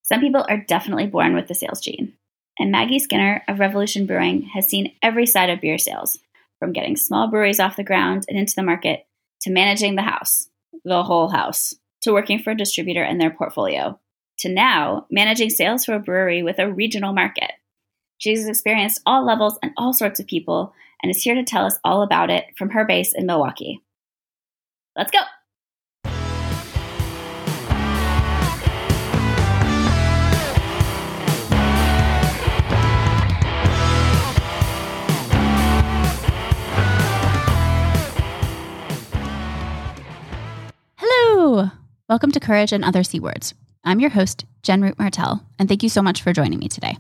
Some people are definitely born with the sales gene. And Maggie Skinner of Revolution Brewing has seen every side of beer sales, from getting small breweries off the ground and into the market, to managing the house, the whole house, to working for a distributor in their portfolio, to now managing sales for a brewery with a regional market. She's experienced all levels and all sorts of people and is here to tell us all about it from her base in Milwaukee. Let's go. Hello. Welcome to Courage and Other C Words. I'm your host, Jen Root Martell, and thank you so much for joining me today.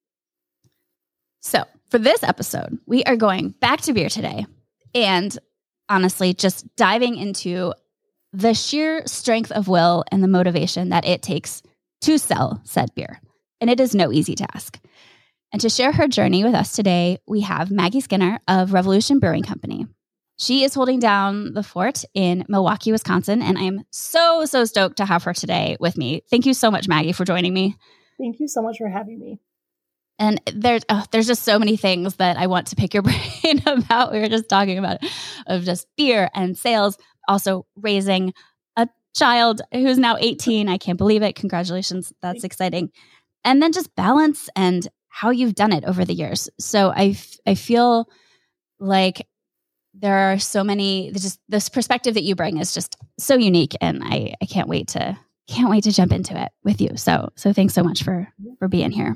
So for this episode, we are going back to beer today and honestly just diving into the sheer strength of will and the motivation that it takes to sell said beer. And it is no easy task. And to share her journey with us today, we have Maggie Skinner of Revolution Brewing Company. She is holding down the fort in Milwaukee, Wisconsin, and I am so stoked to have her today with me. Thank you so much, Maggie, for joining me. Thank you so much for having me. And there's just so many things that I want to pick your brain about. We were just talking about it, of just beer and sales, also raising a child who's now 18. I can't believe it. Congratulations. That's exciting. And then just balance and how you've done it over the years. So I feel like there are so many, just this perspective that you bring is just so unique, and I can't wait to jump into it with you. So thanks so much for being here.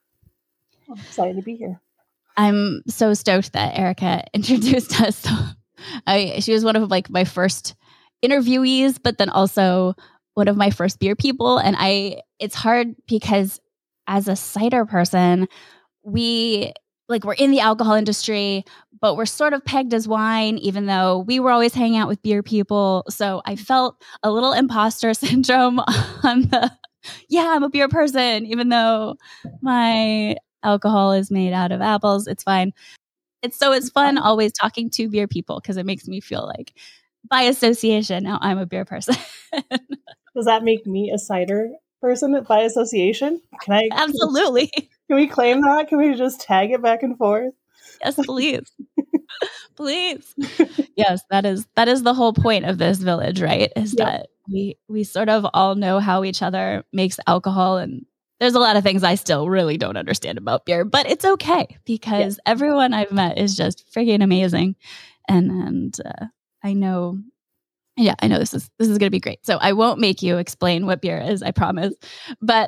I'm excited to be here. I'm so stoked that Erica introduced us. So she was one of my first interviewees, but then also one of my first beer people. And it's hard because as a cider person, we're in the alcohol industry, but we're sort of pegged as wine, even though we were always hanging out with beer people. So I felt a little imposter syndrome on I'm a beer person, even though my alcohol is made out of apples. It's fine. It's fun always talking to beer people because it makes me feel like by association, now I'm a beer person. Does that make me a cider person by association? Absolutely. Can we claim that? Can we just tag it back and forth? Yes, please. Please. Yes, that is the whole point of this village, right? Is that we sort of all know how each other makes alcohol, and there's a lot of things I still really don't understand about beer, but it's okay because everyone I've met is just freaking amazing. And I know this is going to be great. So I won't make you explain what beer is, I promise. But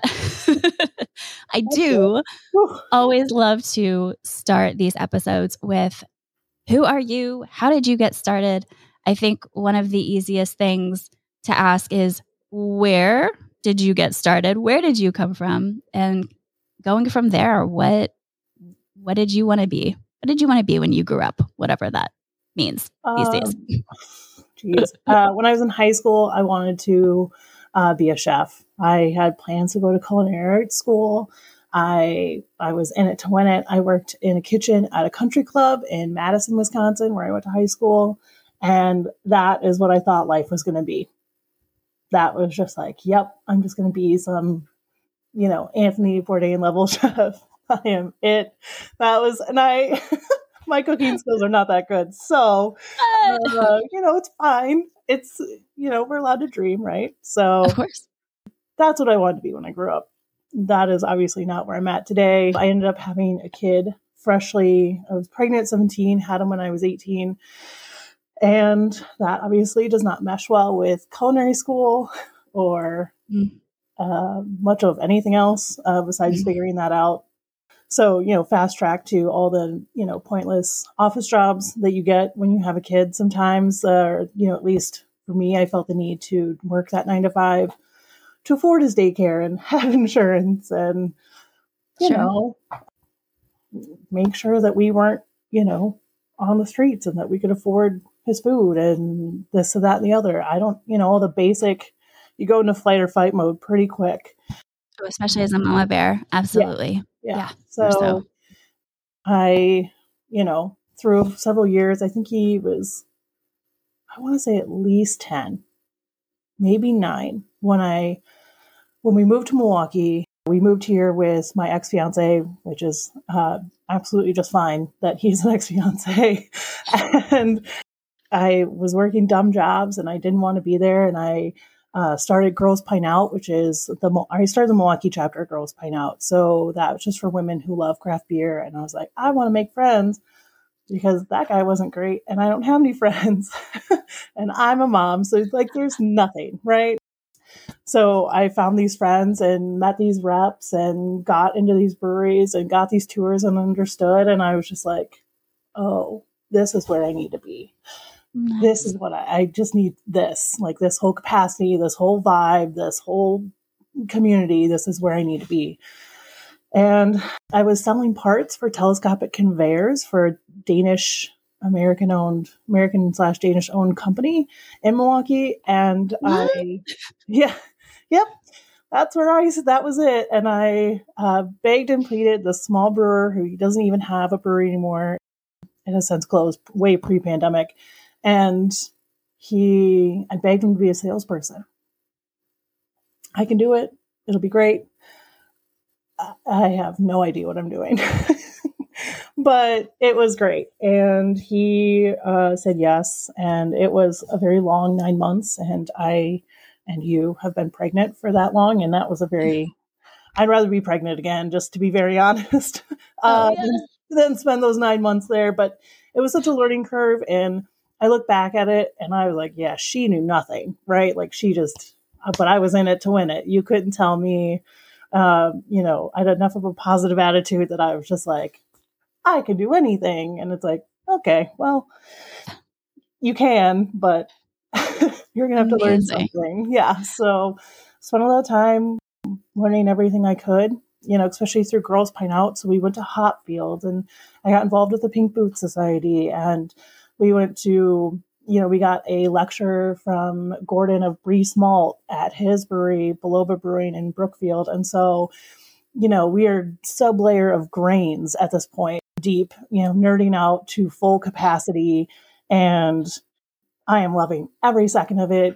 I do always love to start these episodes with, who are you? How did you get started? I think one of the easiest things to ask is, where did you get started? Where did you come from? And going from there, what did you want to be? What did you want to be when you grew up? Whatever that means these days. When I was in high school, I wanted to be a chef. I had plans to go to culinary arts school. I was in it to win it. I worked in a kitchen at a country club in Madison, Wisconsin, where I went to high school. And that is what I thought life was going to be. That was just like, yep, I'm just going to be some, Anthony Bourdain level chef. I am it. My cooking skills are not that good. So, it's fine. It's, we're allowed to dream, right? So of course, that's what I wanted to be when I grew up. That is obviously not where I'm at today. I ended up having a kid I was pregnant at 17, had him when I was 18. And that obviously does not mesh well with culinary school or much of anything else besides figuring that out. So, fast track to all the, pointless office jobs that you get when you have a kid sometimes, at least for me, I felt the need to work that 9 to 5 to afford his daycare and have insurance and, make sure that we weren't, on the streets and that we could afford his food and this and that and the other. I don't, all the basic, you go into flight or fight mode pretty quick. Especially as a mama bear. Absolutely. Yeah. So I, through several years, I think he was, I want to say at least 10, maybe 9, when I when we moved to Milwaukee, we moved here with my ex-fiance, which is absolutely just fine that he's an ex-fiance. And I was working dumb jobs and I didn't want to be there. And I started Girls Pine Out, which is I started the Milwaukee chapter of Girls Pine Out. So that was just for women who love craft beer. And I was like, I want to make friends because that guy wasn't great and I don't have any friends and I'm a mom. So like, there's nothing, right? So I found these friends and met these reps and got into these breweries and got these tours and understood. And I was just like, oh, this is where I need to be. Nice. This is what I just need this, like this whole capacity, this whole vibe, this whole community. This is where I need to be. And I was selling parts for telescopic conveyors for a American/Danish owned company in Milwaukee. And yep, that's where that was it. And I begged and pleaded the small brewer who doesn't even have a brewery anymore. It has since closed way pre-pandemic. And I begged him to be a salesperson. I can do it. It'll be great. I have no idea what I'm doing, but it was great. And he said yes. And it was a very long 9 months. And I and you have been pregnant for that long. And that was I'd rather be pregnant again, just to be very honest, than spend those 9 months there. But it was such a learning curve. And I look back at it and I was like, yeah, she knew nothing, right? Like but I was in it to win it. You couldn't tell me, I had enough of a positive attitude that I was just like, I can do anything. And it's like, okay, well, you can, but you're going to have to learn something. Yeah. So spent a lot of time learning everything I could, especially through Girls Pine Out. So we went to Hopfield and I got involved with the Pink Boot Society, and we went to, we got a lecture from Gordon of Breeze Malt at his brewery, Belova Brewing in Brookfield. And so, we are sub-layer of grains at this point, deep, nerding out to full capacity. And I am loving every second of it.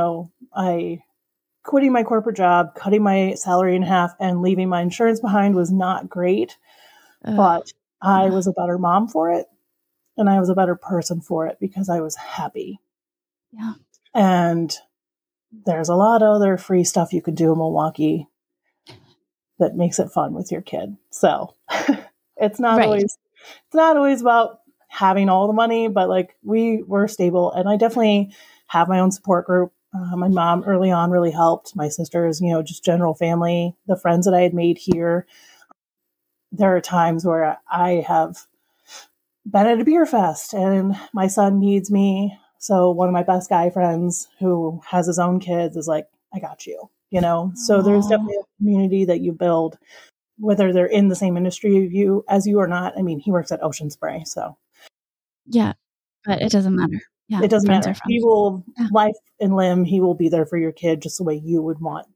Quitting my corporate job, cutting my salary in half, and leaving my insurance behind was not great. But I was a better mom for it. And I was a better person for it because I was happy. Yeah. And there's a lot of other free stuff you can do in Milwaukee that makes it fun with your kid. So it's not always about having all the money, but like we were stable, and I definitely have my own support group. My mom early on really helped. My sisters, just general family, the friends that I had made here. There are times where I have been at a beer fest and my son needs me. So one of my best guy friends who has his own kids is like, I got you, So there's definitely a community that you build, whether they're in the same industry as you or not. I mean, he works at Ocean Spray, so. Yeah, but it doesn't matter. Yeah, it doesn't matter. He will, life and limb, he will be there for your kid just the way you would want,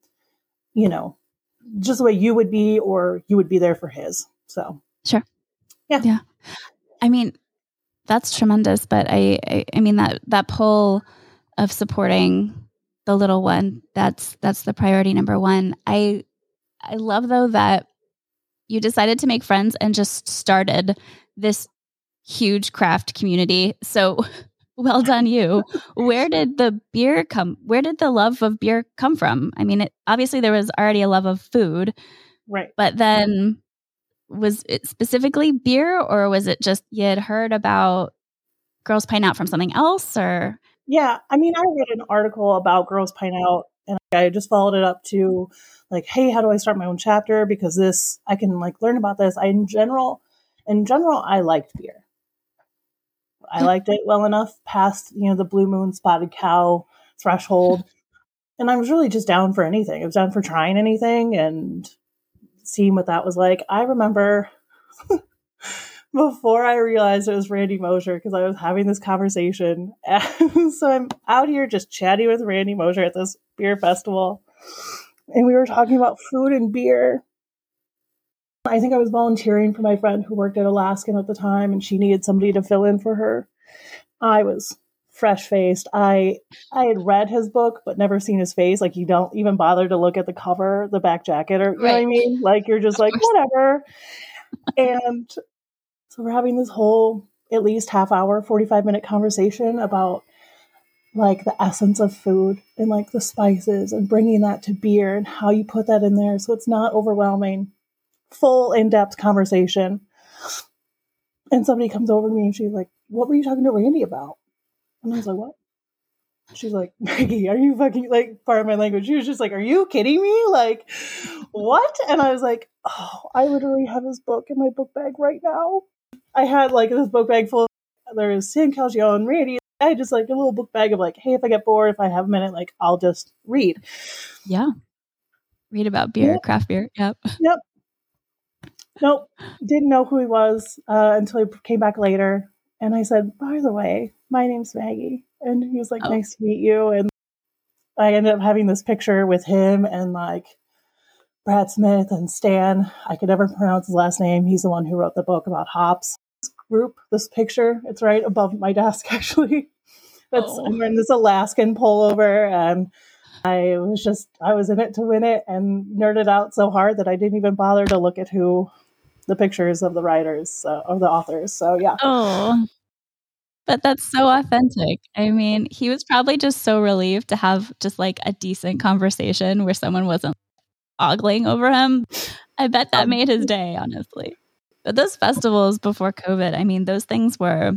just the way you would be, or you would be there for his. So. Sure. Yeah. I mean, that's tremendous, but I mean that pull of supporting the little one, that's the priority number one. I love though that you decided to make friends and just started this huge craft community. So well done you. Where did the love of beer come from? I mean, obviously there was already a love of food. Right. But then was it specifically beer, or was it just you had heard about Girls Pine Out from something else? Or yeah, I mean, I read an article about Girls Pine Out, and I just followed it up to like, hey, how do I start my own chapter? Because I can like learn about this. In general, I liked beer. I liked it well enough past the Blue Moon Spotted Cow threshold, and I was really just down for anything. I was down for trying anything and seeing what that was like. I remember before I realized it was Randy Mosher, because I was having this conversation. And so I'm out here just chatting with Randy Mosher at this beer festival. And we were talking about food and beer. I think I was volunteering for my friend who worked at Alaskan at the time, and she needed somebody to fill in for her. I was fresh faced. I had read his book, but never seen his face. Like, you don't even bother to look at the cover, the back jacket, or, you know what I mean? Like, you're just Of like, course. whatever. And so we're having this whole at least half hour, 45-minute conversation about like the essence of food and like the spices and bringing that to beer and how you put that in there so it's not overwhelming. Full in-depth conversation. And somebody comes over to me and she's like, what were you talking to Randy about? And I was like, what? She's like, Maggie, are you fucking, like, pardon my language, she was just like, are you kidding me? Like, what? And I was like, oh, I literally have his book in my book bag right now. I had like this book bag full of, there is San Calgione, Randy. I had just like a little book bag of like, hey, if I get bored, if I have a minute, like, I'll just read. Yeah. Read about beer, craft beer. Yep. Nope. Didn't know who he was until he came back later. And I said, by the way, my name's Maggie. And he was like, nice to meet you. And I ended up having this picture with him and like Brad Smith and Stan. I could never pronounce his last name. He's the one who wrote the book about hops. This group, this picture, it's right above my desk, actually. I'm wearing this Alaskan pullover, and I was in it to win it and nerded out so hard that I didn't even bother to look at who the pictures of the writers or the authors. So yeah. Oh, but that's so authentic. I mean, he was probably just so relieved to have just like a decent conversation where someone wasn't ogling over him. I bet that made his day, honestly. But those festivals before COVID, I mean, those things were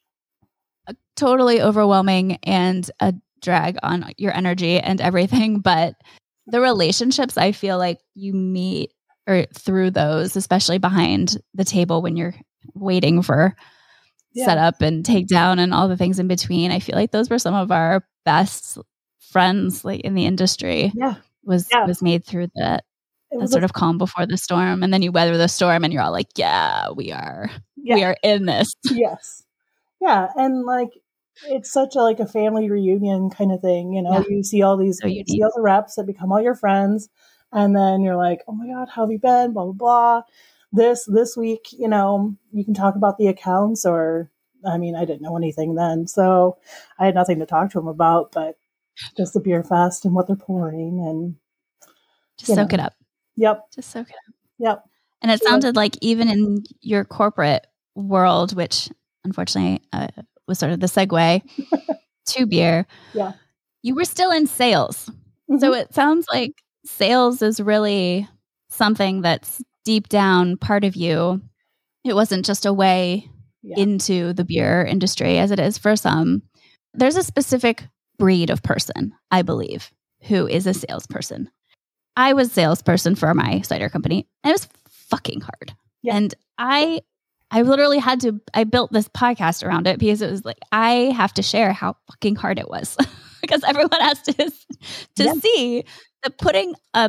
totally overwhelming and a drag on your energy and everything. But the relationships I feel like you meet or through those, especially behind the table when you're waiting for setup and takedown and all the things in between, I feel like those were some of our best friends, like in the industry. Was made through that sort of calm before the storm, and then you weather the storm, and you're all like, we are in this. Yes, and like it's such a family reunion kind of thing. You know, you see all these, you see all the reps that become all your friends. And then you're like, oh my God, how have you been? Blah, blah, blah. This week, you know, you can talk about the accounts or, I mean, I didn't know anything then. So I had nothing to talk to them about, but just the beer fest and what they're pouring and just soak it up. Yep. Just soak it up. Yep. And it sounded like even in your corporate world, which unfortunately was sort of the segue to beer, you were still in sales. Mm-hmm. So it sounds like sales is really something that's deep down part of you. It wasn't just a way into the beer industry as it is for some. There's a specific breed of person, I believe, who is a salesperson. I was a salesperson for my cider company, and it was fucking hard. Yeah. And I literally I built this podcast around it because it was like, I have to share how fucking hard it was because everyone has to see that putting a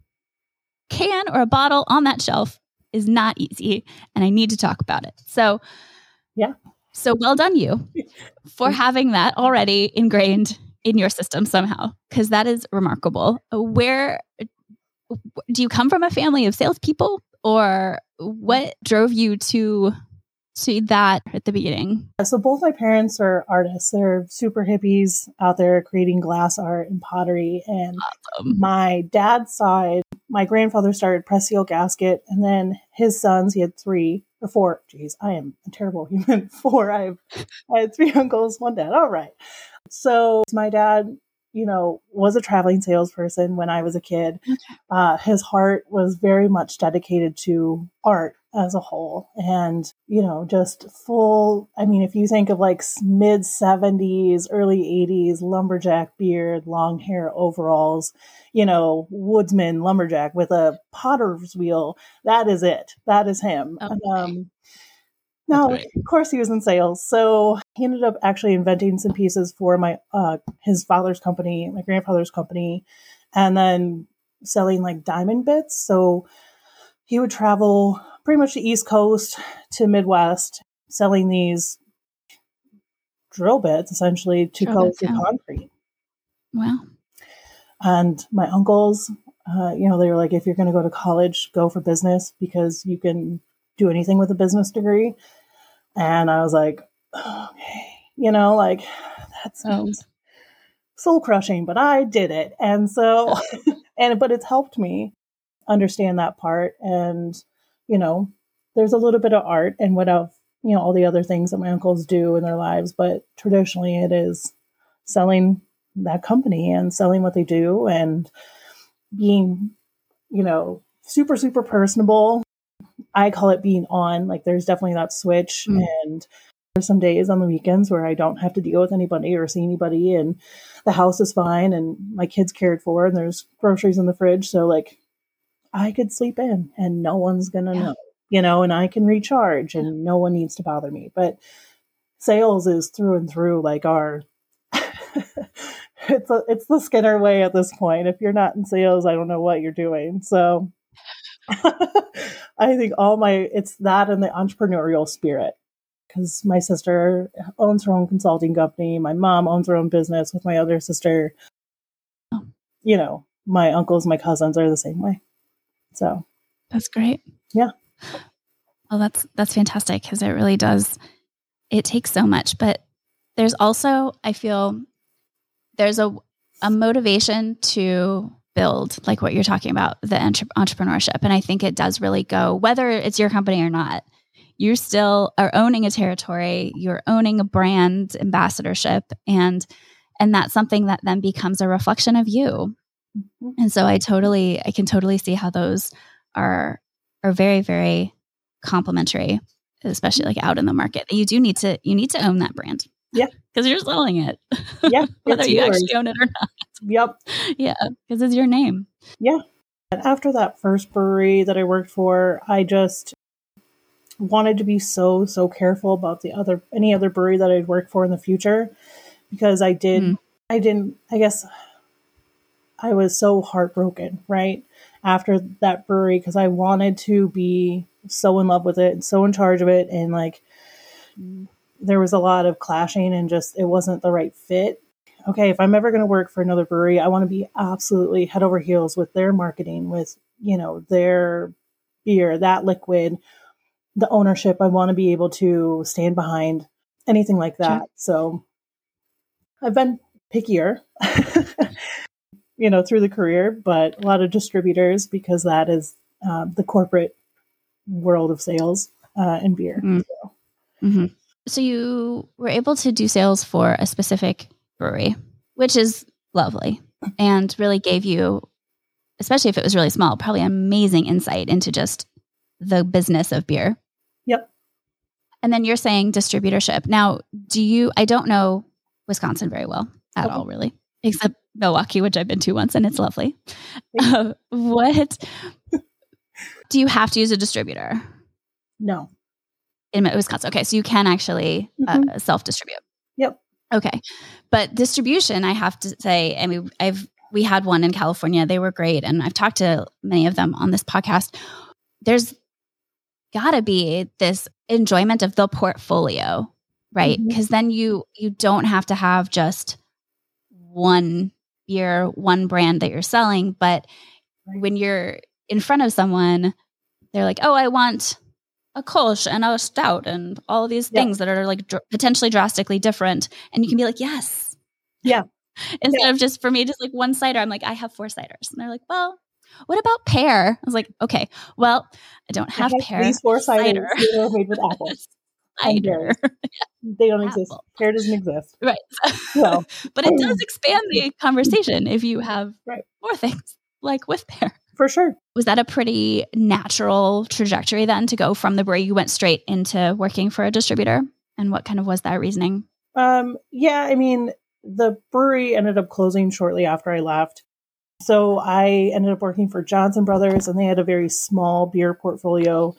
can or a bottle on that shelf is not easy, and I need to talk about it. So, so well done you for having that already ingrained in your system somehow, because that is remarkable. Where do you come from? A family of salespeople, or what drove you to that at the beginning? So both my parents are artists. They're super hippies out there creating glass art and pottery. And my dad's side, my grandfather started Press Seal Gasket, and then his sons, he had 3 or 4. Geez, I am a terrible human. 4. I had 3 uncles, 1 dad. All right. So my dad, you know, was a traveling salesperson when I was a kid. His heart was very much dedicated to art as a whole. And, you know, just full, I mean, if you think of like mid 70s, early 80s, lumberjack beard, long hair overalls, you know, woodsman lumberjack with a potter's wheel, that is it. That is him. Okay. Now, of course, he was in sales. So he ended up actually inventing some pieces for his father's company, my grandfather's company, and then selling like diamond bits. So he would travel pretty much the East Coast to Midwest, selling these drill bits essentially to go through concrete. Wow. And my uncles, you know, they were like, if you're going to go to college, go for business because you can do anything with a business degree. And I was like, okay, you know, like that sounds soul crushing, but I did it. And so, but it's helped me understand that part. And, you know, there's a little bit of art and what else, you know, all the other things that my uncles do in their lives. But traditionally it is selling that company and selling what they do and being, you know, super, super personable. I call it being on, like there's definitely that switch. And there's some days on the weekends where I don't have to deal with anybody or see anybody and the house is fine and my kids cared for and there's groceries in the fridge. So like I could sleep in and no one's going to know, you know, and I can recharge and no one needs to bother me. But sales is through and through like our, it's the Skinner way at this point. If you're not in sales, I don't know what you're doing. So I think it's that and the entrepreneurial spirit. Because my sister owns her own consulting company. My mom owns her own business with my other sister. You know, my uncles, my cousins are the same way. So that's great. Yeah. Well, that's fantastic because it really does. It takes so much, but there's also, I feel there's a motivation to build like what you're talking about, the entrepreneurship. And I think it does really go, whether it's your company or not, you still are owning a territory, you're owning a brand ambassadorship, and that's something that then becomes a reflection of you. Mm-hmm. And so I can totally see how those are very, very complementary, especially like out in the market. You need to own that brand. Yeah. Because you're selling it. Yeah. Whether you actually own it or not. Yep. Yeah. Because it's your name. Yeah. And after that first brewery that I worked for, I just wanted to be so careful about any other brewery that I'd work for in the future, because I guess I was so heartbroken, right? After that brewery, because I wanted to be so in love with it and so in charge of it. And like, there was a lot of clashing and just, it wasn't the right fit. Okay. If I'm ever going to work for another brewery, I want to be absolutely head over heels with their marketing, with, you know, their beer, that liquid, the ownership. I want to be able to stand behind anything like that. Sure. So I've been pickier, you know, through the career, but a lot of distributors, because that is the corporate world of sales and beer. So. Mm-hmm. So you were able to do sales for a specific brewery, which is lovely and really gave you, especially if it was really small, probably amazing insight into just the business of beer. Yep. And then you're saying distributorship. Now, I don't know Wisconsin very well at all, really, except Milwaukee, which I've been to once, and it's lovely. What do you have to use a distributor? No. In Wisconsin. Okay. So you can actually self-distribute. Yep. Okay. But distribution, I have to say, I mean, we had one in California. They were great. And I've talked to many of them on this podcast. There's gotta be this enjoyment of the portfolio, right? Because then you don't have to have just one beer, one brand that you're selling. But when you're in front of someone, they're like, oh, I want a Kolsch and a stout and all of these things that are like potentially drastically different. And you can be like, yes. Yeah. Instead of just, for me, just like one cider, I'm like, I have 4 ciders. And they're like, well, what about pear? I was like, okay, well, I don't have pear. These 4 ciders are made with apples. Cider. They don't exist. Pear doesn't exist. Right. So, but it does expand the conversation if you have more things like with pear. For sure. Was that a pretty natural trajectory then to go from the brewery? You went straight into working for a distributor? And what kind of was that reasoning? Yeah, I mean, the brewery ended up closing shortly after I left. So I ended up working for Johnson Brothers, and they had a very small beer portfolio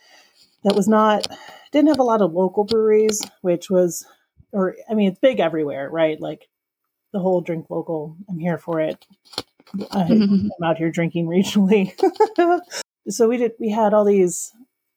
that didn't have a lot of local breweries, it's big everywhere, right? Like the whole drink local, I'm here for it. I'm out here drinking regionally. So we had all these,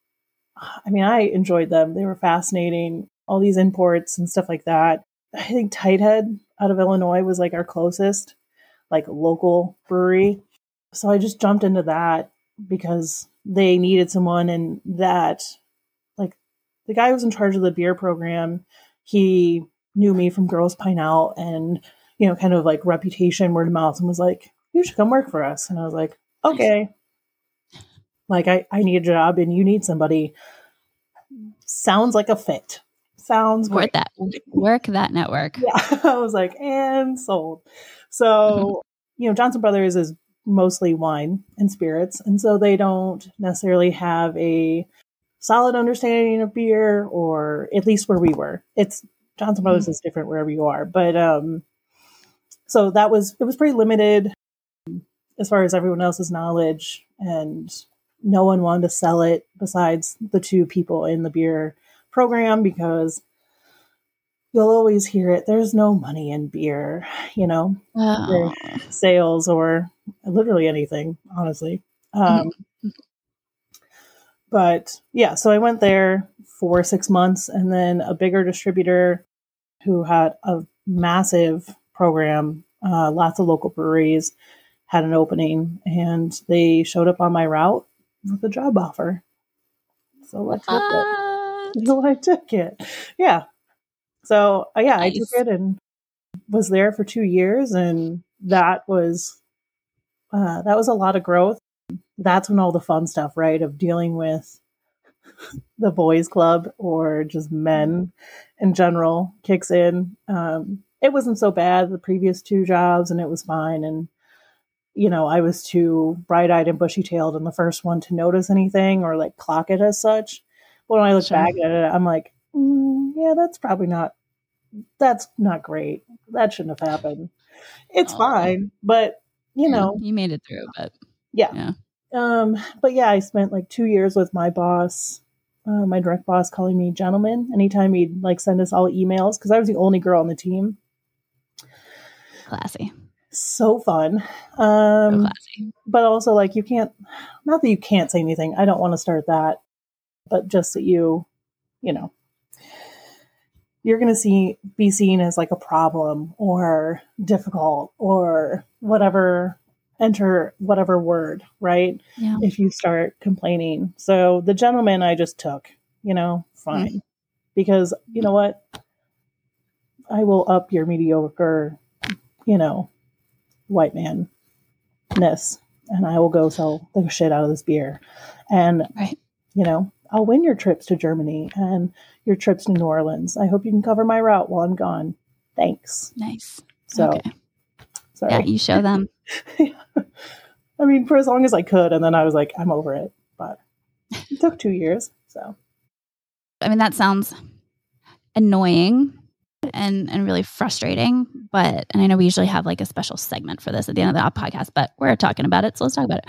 I enjoyed them. They were fascinating. All these imports and stuff like that. I think Tighthead out of Illinois was like our closest, like local brewery. So I just jumped into that because they needed someone, and that, like, the guy who was in charge of the beer program, he knew me from Girls Pine Out and, you know, kind of like reputation, word of mouth, and was like, you should come work for us. And I was like, okay. Like, I need a job and you need somebody. Sounds like a fit. Sounds great. Work that network. Yeah. I was like, and sold. So, you know, Johnson Brothers is mostly wine and spirits. And so they don't necessarily have a solid understanding of beer, or at least where we were. It's Johnson Brothers is different wherever you are. But so it was pretty limited as far as everyone else's knowledge, and no one wanted to sell it besides the two people in the beer program, because you'll always hear it. There's no money in beer, you know, sales or literally anything, honestly. But yeah, so I went there for 6 months, and then a bigger distributor who had a massive program, lots of local breweries, had an opening, and they showed up on my route with a job offer. So I took it. Yeah. So nice. I took it and was there for 2 years, and that was a lot of growth. That's when all the fun stuff, right, of dealing with the boys club or just men in general kicks in. It wasn't so bad the previous 2 jobs, and it was fine. And, you know, I was too bright-eyed and bushy-tailed in the first one to notice anything or like clock it as such. But when I look back at it, I'm like, yeah, that's not great. That shouldn't have happened. It's fine, but you know, you made it through. But yeah. But yeah, I spent like 2 years with my boss, my direct boss, calling me gentleman anytime he'd like send us all emails, because I was the only girl on the team. Classy. So fun. So classy. But also, like, not that you can't say anything. I don't want to start that, but just that you know, you're going to be seen as like a problem or difficult or whatever, enter whatever word, right? Yeah. If you start complaining. So the gentleman I just took, you know, fine. Because you know what? I will up your mediocre, you know, white man-ness, and I will go sell the shit out of this beer. And, you know, I'll win your trips to Germany and your trips to New Orleans. I hope you can cover my route while I'm gone. Thanks. Nice. So, sorry. Yeah, you show them. I mean, for as long as I could. And then I was like, I'm over it. But it took 2 years. So, I mean, that sounds annoying and really frustrating. And I know we usually have like a special segment for this at the end of the podcast, but we're talking about it. So let's talk about it.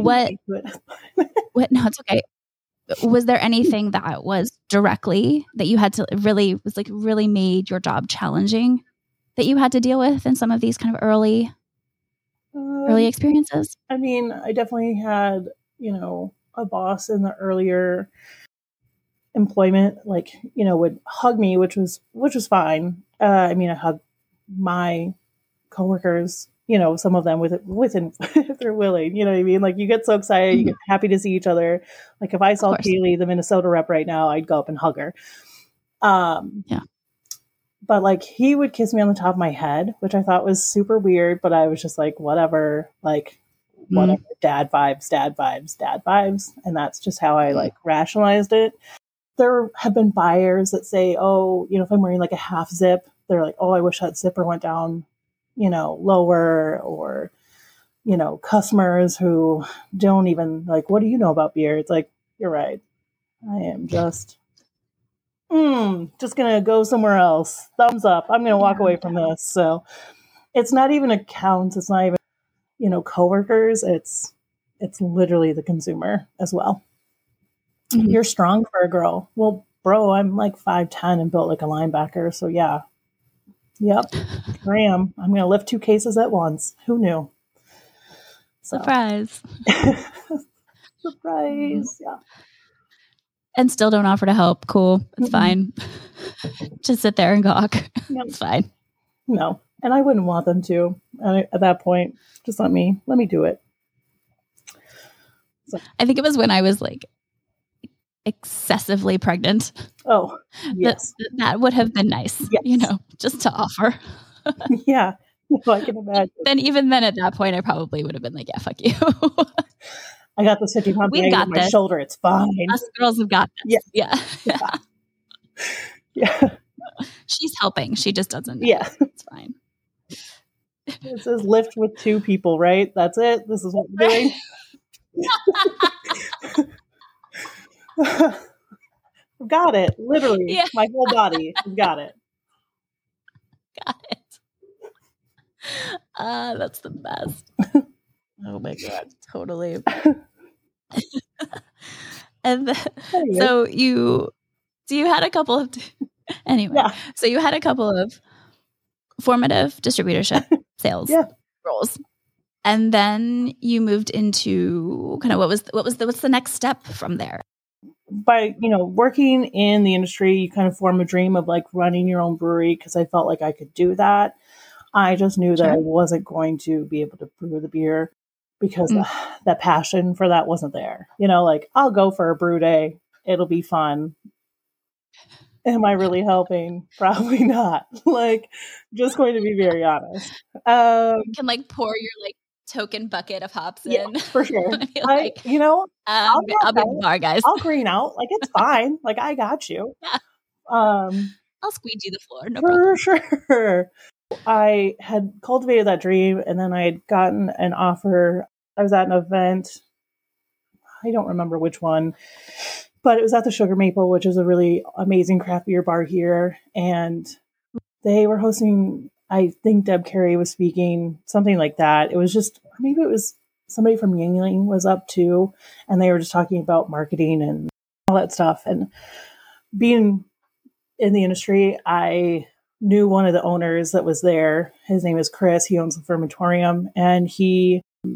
No, it's okay. Was there anything that was directly that you had to really made your job challenging that you had to deal with in some of these kind of early experiences? I mean, I definitely had, you know, a boss in the earlier employment, like, you know, would hug me, which was fine. I mean, I hugged my coworkers, you know, some of them within if they're willing, you know what I mean? Like, you get so excited, you get happy to see each other. Like, if I saw Kaylee, the Minnesota rep right now, I'd go up and hug her. Yeah. But like, he would kiss me on the top of my head, which I thought was super weird, but I was just like, whatever, dad vibes. And that's just how I like rationalized it. There have been buyers that say, oh, you know, if I'm wearing like a half zip, they're like, oh, I wish that zipper went down, you know, lower, or, you know, customers who don't even like, what do you know about beer? It's like, you're right. I am just going to go somewhere else. Thumbs up. I'm going to walk away from this. So it's not even accounts. It's not even, you know, coworkers. It's literally the consumer as well. Mm-hmm. You're strong for a girl. Well, bro, I'm like 5'10" and built like a linebacker. So yeah. Yep. I am. I'm going to lift 2 cases at once. Who knew? So. Surprise. Surprise. Yeah. And still don't offer to help. Cool. It's fine. Just sit there and gawk. Yep. It's fine. No. And I wouldn't want them to. At that point, just let me do it. So. I think it was when I was like excessively pregnant, Oh, yes. that would have been nice, Yes. just to offer. Yeah. No, I can imagine. Then even then at that point, I probably would have been like, yeah, fuck you. I got this 50-pound We've bag got on my this. shoulder. It's fine. Us girls have got this. Yeah. Yeah. She's helping. She just doesn't know. Yeah. It's fine. It says lift with 2 people, right? That's it. This is what we're doing. I've got it. Literally. Yeah. My whole body. I've got it. Got it. That's the best. Oh my God. Totally. And Anyway. so you had a couple of anyway. Yeah. So you had a couple of formative distributorship sales Yeah. roles, and then you moved into kind of what's the next step from there? By, working in the industry, you kind of form a dream of like running your own brewery, because I felt like I could do that. I just knew that I wasn't going to be able to brew the beer because that passion for that wasn't there. Like, I'll go for a brew day. It'll be fun. Am I really helping? Probably not. Like, just going to be very honest. You can like pour your like token bucket of hops in. For sure. Like, I'll be the bar, guys. I'll green out. Like, it's fine. Like, I got you. Yeah. I'll squeegee the floor. No problem. For sure. I had cultivated that dream, and then I had gotten an offer. I was at an event. I don't remember which one, but it was at the Sugar Maple, which is a really amazing craft beer bar here. And they were hosting, I think Deb Carey was speaking, something like that. It was just, maybe it was somebody from Yuengling was up too. And they were just talking about marketing and all that stuff. And being in the industry, I knew one of the owners that was there. His name is Chris. He owns the Fermentorium, and he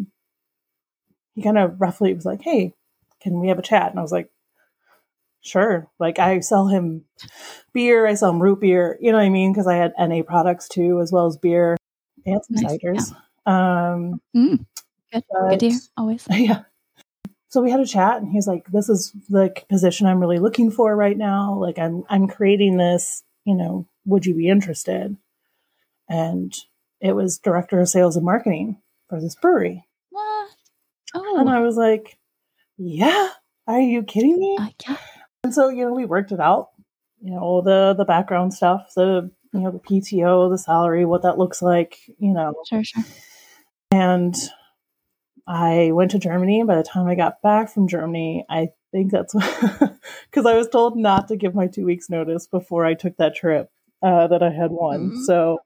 kind of roughly was like, "Hey, can we have a chat?" And I was like, "Sure." Like, I sell him beer, I sell him root beer, you know what I mean? Because I had NA products too, as well as beer and some ciders. Yeah. Good to hear, always. Yeah. So we had a chat, and he's like, "This is the position I'm really looking for right now. Like, I'm creating this, would you be interested?" And it was director of sales and marketing for this brewery. What? Oh. And I was like, yeah, are you kidding me? Yeah. And so, we worked it out, the background stuff, the PTO, the salary, what that looks like, Sure. And I went to Germany. And by the time I got back from Germany, I think that's because I was told not to give my 2 weeks notice before I took that trip that I had won. Mm-hmm. So,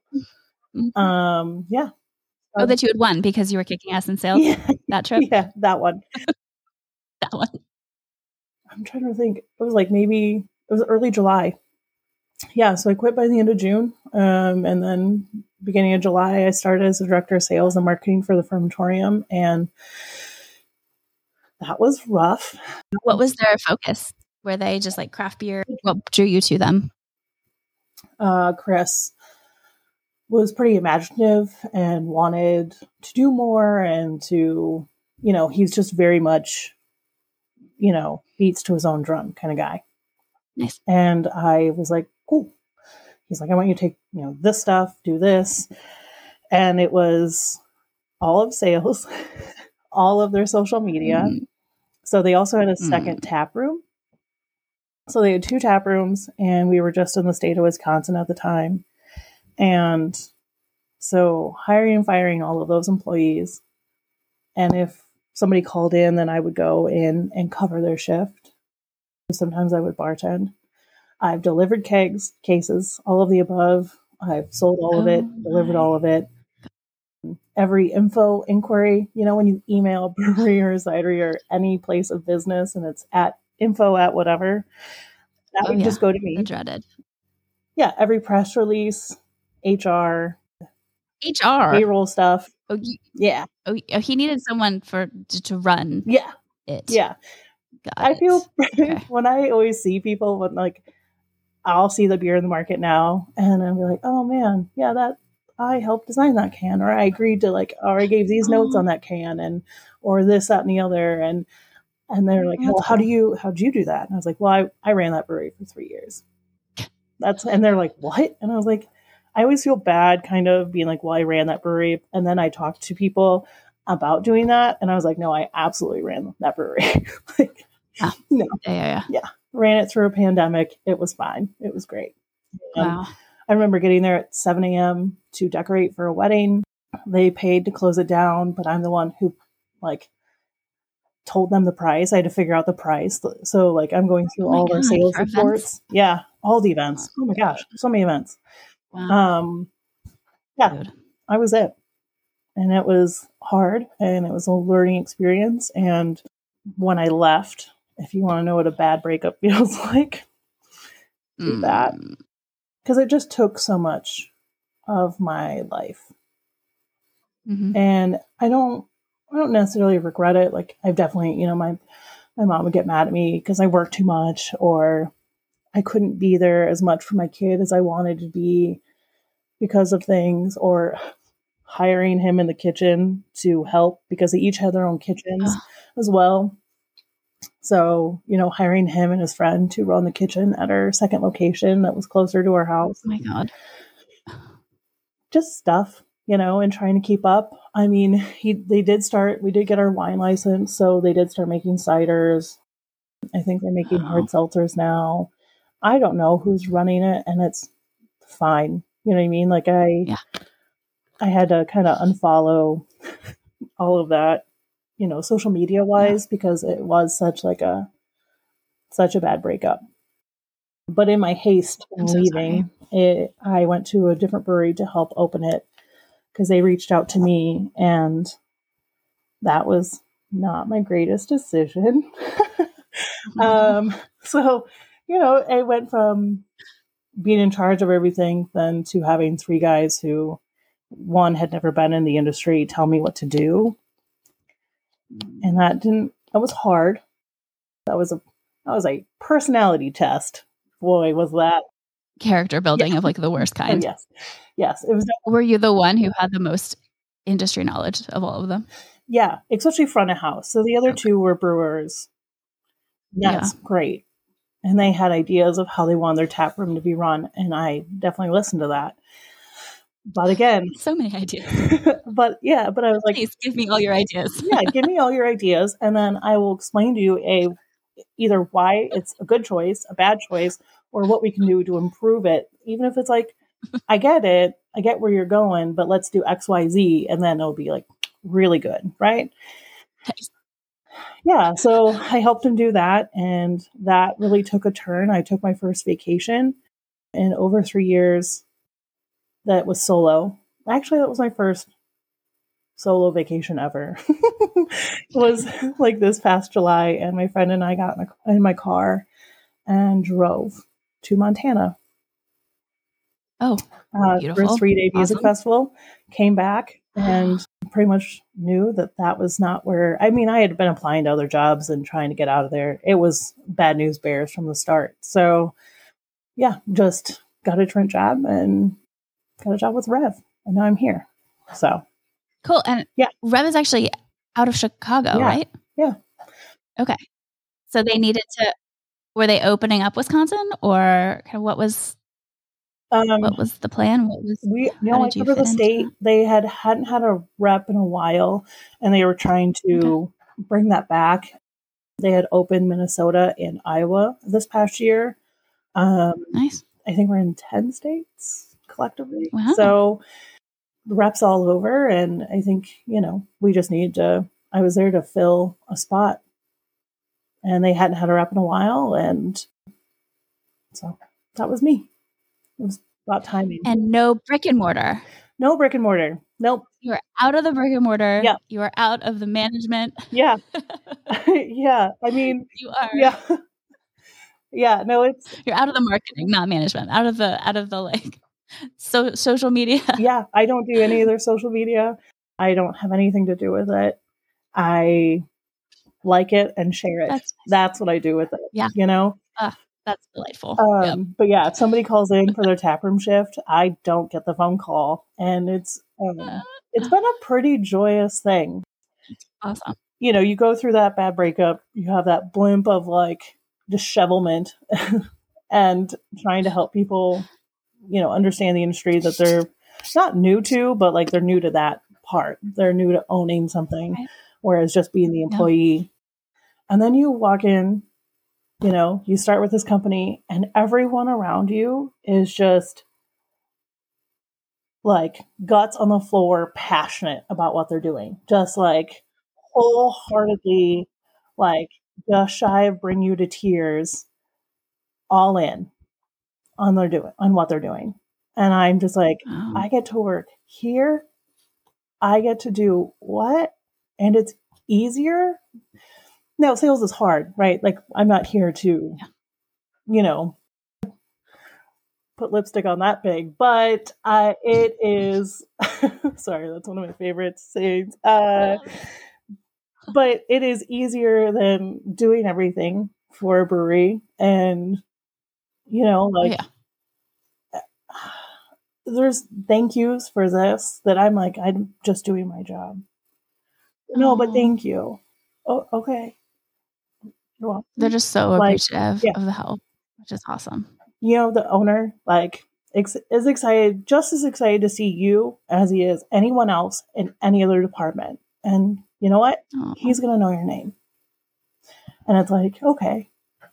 yeah. Oh, that you had won because you were kicking ass in sales that trip? Yeah, that one. That one. I'm trying to think. It was like maybe it was early July. Yeah, so I quit by the end of June. And then beginning of July, I started as the director of sales and marketing for the Fermentorium. And that was rough. What was their focus? Were they just like craft beer? What drew you to them? Chris was pretty imaginative and wanted to do more and to, he's just very much, beats to his own drum kind of guy. Nice. And I was like, cool. He's like, I want you to take, this stuff, do this. And it was all of sales, all of their social media. Mm-hmm. So they also had a second tap room. So they had 2 tap rooms, and we were just in the state of Wisconsin at the time. And so hiring and firing all of those employees. And if somebody called in, then I would go in and cover their shift. Sometimes I would bartend. I've delivered kegs, cases, all of the above. I've sold all of it, delivered all of it. Every info inquiry, when you email a brewery or a cidery or any place of business and it's at info at whatever, that would just go to me. The dreaded. Yeah, every press release, HR, payroll stuff. Oh, yeah. Oh, he needed someone to run. Yeah. It. Yeah. I feel when I always see people when like I'll see the beer in the market now and I'm like, oh man, yeah, that I helped design that can, or I agreed to or I gave these notes on that can, and or this, that, and the other, and And they're like, Oh, well, that's how'd cool. you do that? And I was like, well, I ran that brewery for 3 years. And they're like, what? And I was like, I always feel bad kind of being like, well, I ran that brewery. And then I talked to people about doing that. And I was like, no, I absolutely ran that brewery. Like, Yeah. no, Yeah. ran it through a pandemic. It was fine. It was great. Wow. I remember getting there at 7 a.m. to decorate for a wedding. They paid to close it down, but I'm the one who like told them the price. I had to figure out the price. So like I'm going through all their sales for reports. events? Yeah, all the events. Oh my gosh, so many events. Wow. Yeah, Dude. I was it. And it was hard and it was a learning experience. And when I left, if you want to know what a bad breakup feels like, do that. Because it just took so much of my life. Mhm. And I don't necessarily regret it. Like I've definitely, my mom would get mad at me because I worked too much or I couldn't be there as much for my kid as I wanted to be because of things, or hiring him in the kitchen to help because they each had their own kitchens as well. So, hiring him and his friend to run the kitchen at our second location that was closer to our house. Oh my God. Just stuff, and trying to keep up. I mean, we did get our wine license, so they did start making ciders. I think they're making hard seltzers now. I don't know who's running it, and it's fine. You know what I mean? Like I had to kind of unfollow all of that, social media wise, because it was such a bad breakup. But in my haste in leaving, I went to a different brewery to help open it because they reached out to me, and that was not my greatest decision. So, I went from being in charge of everything then to having 3 guys who, one, had never been in the industry tell me what to do. And that was hard. That was a personality test. Boy, was that Character building of like the worst kind. Oh, yes. It was. Were you the one who had the most industry knowledge of all of them? Yeah, especially front of house. So the other 2 were brewers. That's great. And they had ideas of how they wanted their tap room to be run. And I definitely listened to that. But again, so many ideas. but I was like, please give me all your ideas. Yeah, give me all your ideas. And then I will explain to you either why it's a good choice, a bad choice, or what we can do to improve it. Even if it's like, I get it. I get where you're going, but let's do X, Y, Z. And then it'll be like really good. Right. Yeah. So I helped him do that. And that really took a turn. I took my first vacation in over 3 years. That was solo. Actually, that was my first solo vacation ever. It was like this past July, and my friend and I got in my car and drove to Montana. Oh, beautiful. For a 3-day music festival. Came back and pretty much knew that was not where. I mean, I had been applying to other jobs and trying to get out of there. It was bad news bears from the start. So, yeah, just got a different job and got a job with Rev, and now I'm here. So cool. And Rev is actually out of Chicago, right? Yeah. Okay. So they needed to. Were they opening up Wisconsin, or kind of what was the plan? I cover the state. They hadn't had a rep in a while, and they were trying to bring that back. They had opened Minnesota and Iowa this past year. Nice. I think we're in 10 states collectively. Wow. So the reps all over, and I think, we just needed to. I was there to fill a spot, and they hadn't had a rep in a while, and so that was me. It was about timing. And no brick and mortar. No brick and mortar. Nope. You are out of the brick and mortar. Yeah. You are out of the management. Yeah. Yeah. I mean, you are. Yeah. Yeah. No, you're out of the marketing, not management. Out of the like social media. Yeah. I don't do any of their social media. I don't have anything to do with it. I like it and share it. That's what I do with it. Yeah. That's delightful. But yeah, if somebody calls in for their taproom shift, I don't get the phone call, and it's been a pretty joyous thing. Awesome. you go through that bad breakup, you have that blimp of like dishevelment and trying to help people, understand the industry that they're not new to, but like they're new to that part. They're new to owning something, Right. whereas just being the employee. And then you walk in, you start with this company and everyone around you is just like guts on the floor, passionate about what they're doing. Just like wholeheartedly, like just shy of bring you to tears, all in on what they're doing. And I'm just like, Oh. I get to work here. I get to do what? And it's easier. Now, sales is hard, right? Like I'm not here to, put lipstick on that pig, but it is, sorry, that's one of my favorite sayings. But it is easier than doing everything for a brewery. And, there's thank yous for this that I'm like, I'm just doing my job. No, but thank you. Oh, okay. You're welcome. They're just so Like, appreciative yeah. of the help, which is awesome. The owner like is excited, just as excited to see you as he is anyone else in any other department. And you know what? Aw. He's going to know your name. And it's like, okay.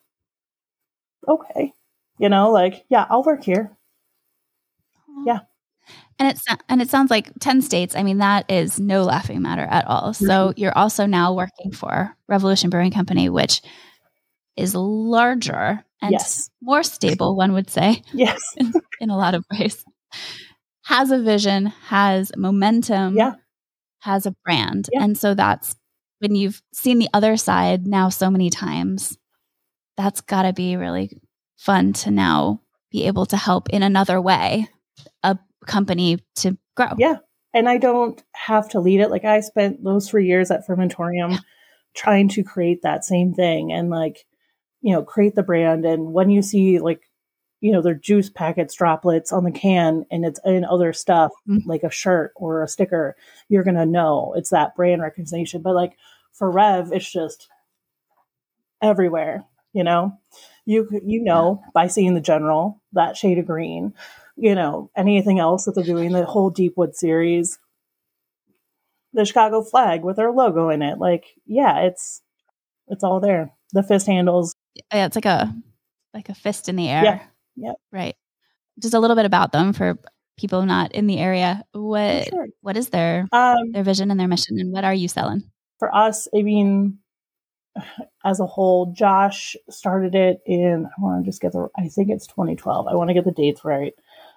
Yeah, I'll work here. Yeah. And it sounds like 10 states. I mean, that is no laughing matter at all. So you're also now working for Revolution Brewing Company, which is larger and Yes. more stable, one would say. Yes. in a lot of ways. Has a vision, has momentum, Yeah. has a brand. Yeah. And so that's when you've seen the other side now so many times, that's got to be really fun to now be able to help in another way a company to grow. Yeah. And I don't have to lead it. Like I spent those 3 years at Fermentorium trying to create that same thing and like, create the brand. And when you see like, their juice packets droplets on the can and it's in other stuff like a shirt or a sticker, you're going to know it's that brand recognition. But like for Rev, it's just everywhere, by seeing the General, that shade of green, anything else that they're doing, the whole Deepwood series, the Chicago flag with their logo in it. Like, yeah, it's all there. The fist handles. Yeah, it's like a fist in the air. Yeah. Yep. Right. Just a little bit about them for people not in the area. What is their vision and their mission, and what are you selling? For us, I mean, as a whole, Josh started it in, I think it's 2012. I want to get the dates right.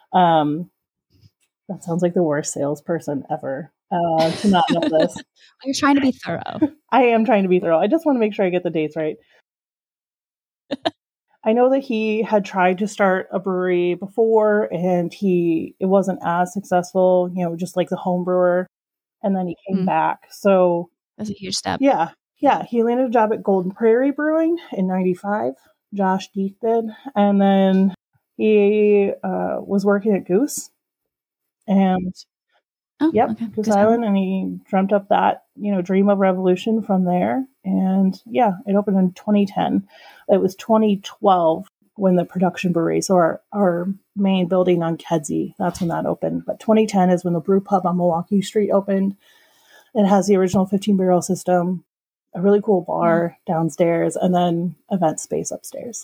That sounds like the worst salesperson ever to not know this. You're trying to be thorough. I am trying to be thorough. I just want to make sure I get the dates right. I know that he had tried to start a brewery before and it wasn't as successful, just like the home brewer. And then he came back. So that's a huge step. Yeah. Yeah. He landed a job at Golden Prairie Brewing in 95. Josh Deek did. And then he was working at Goose. And Goose Island. And he dreamt up that, dream of Revolution from there. And yeah, it opened in 2010. It was 2012 when the production brewery, so our main building on Kedzie, that's when that opened. But 2010 is when the brew pub on Milwaukee Street opened. It has the original 15-barrel system, a really cool bar downstairs, and then event space upstairs.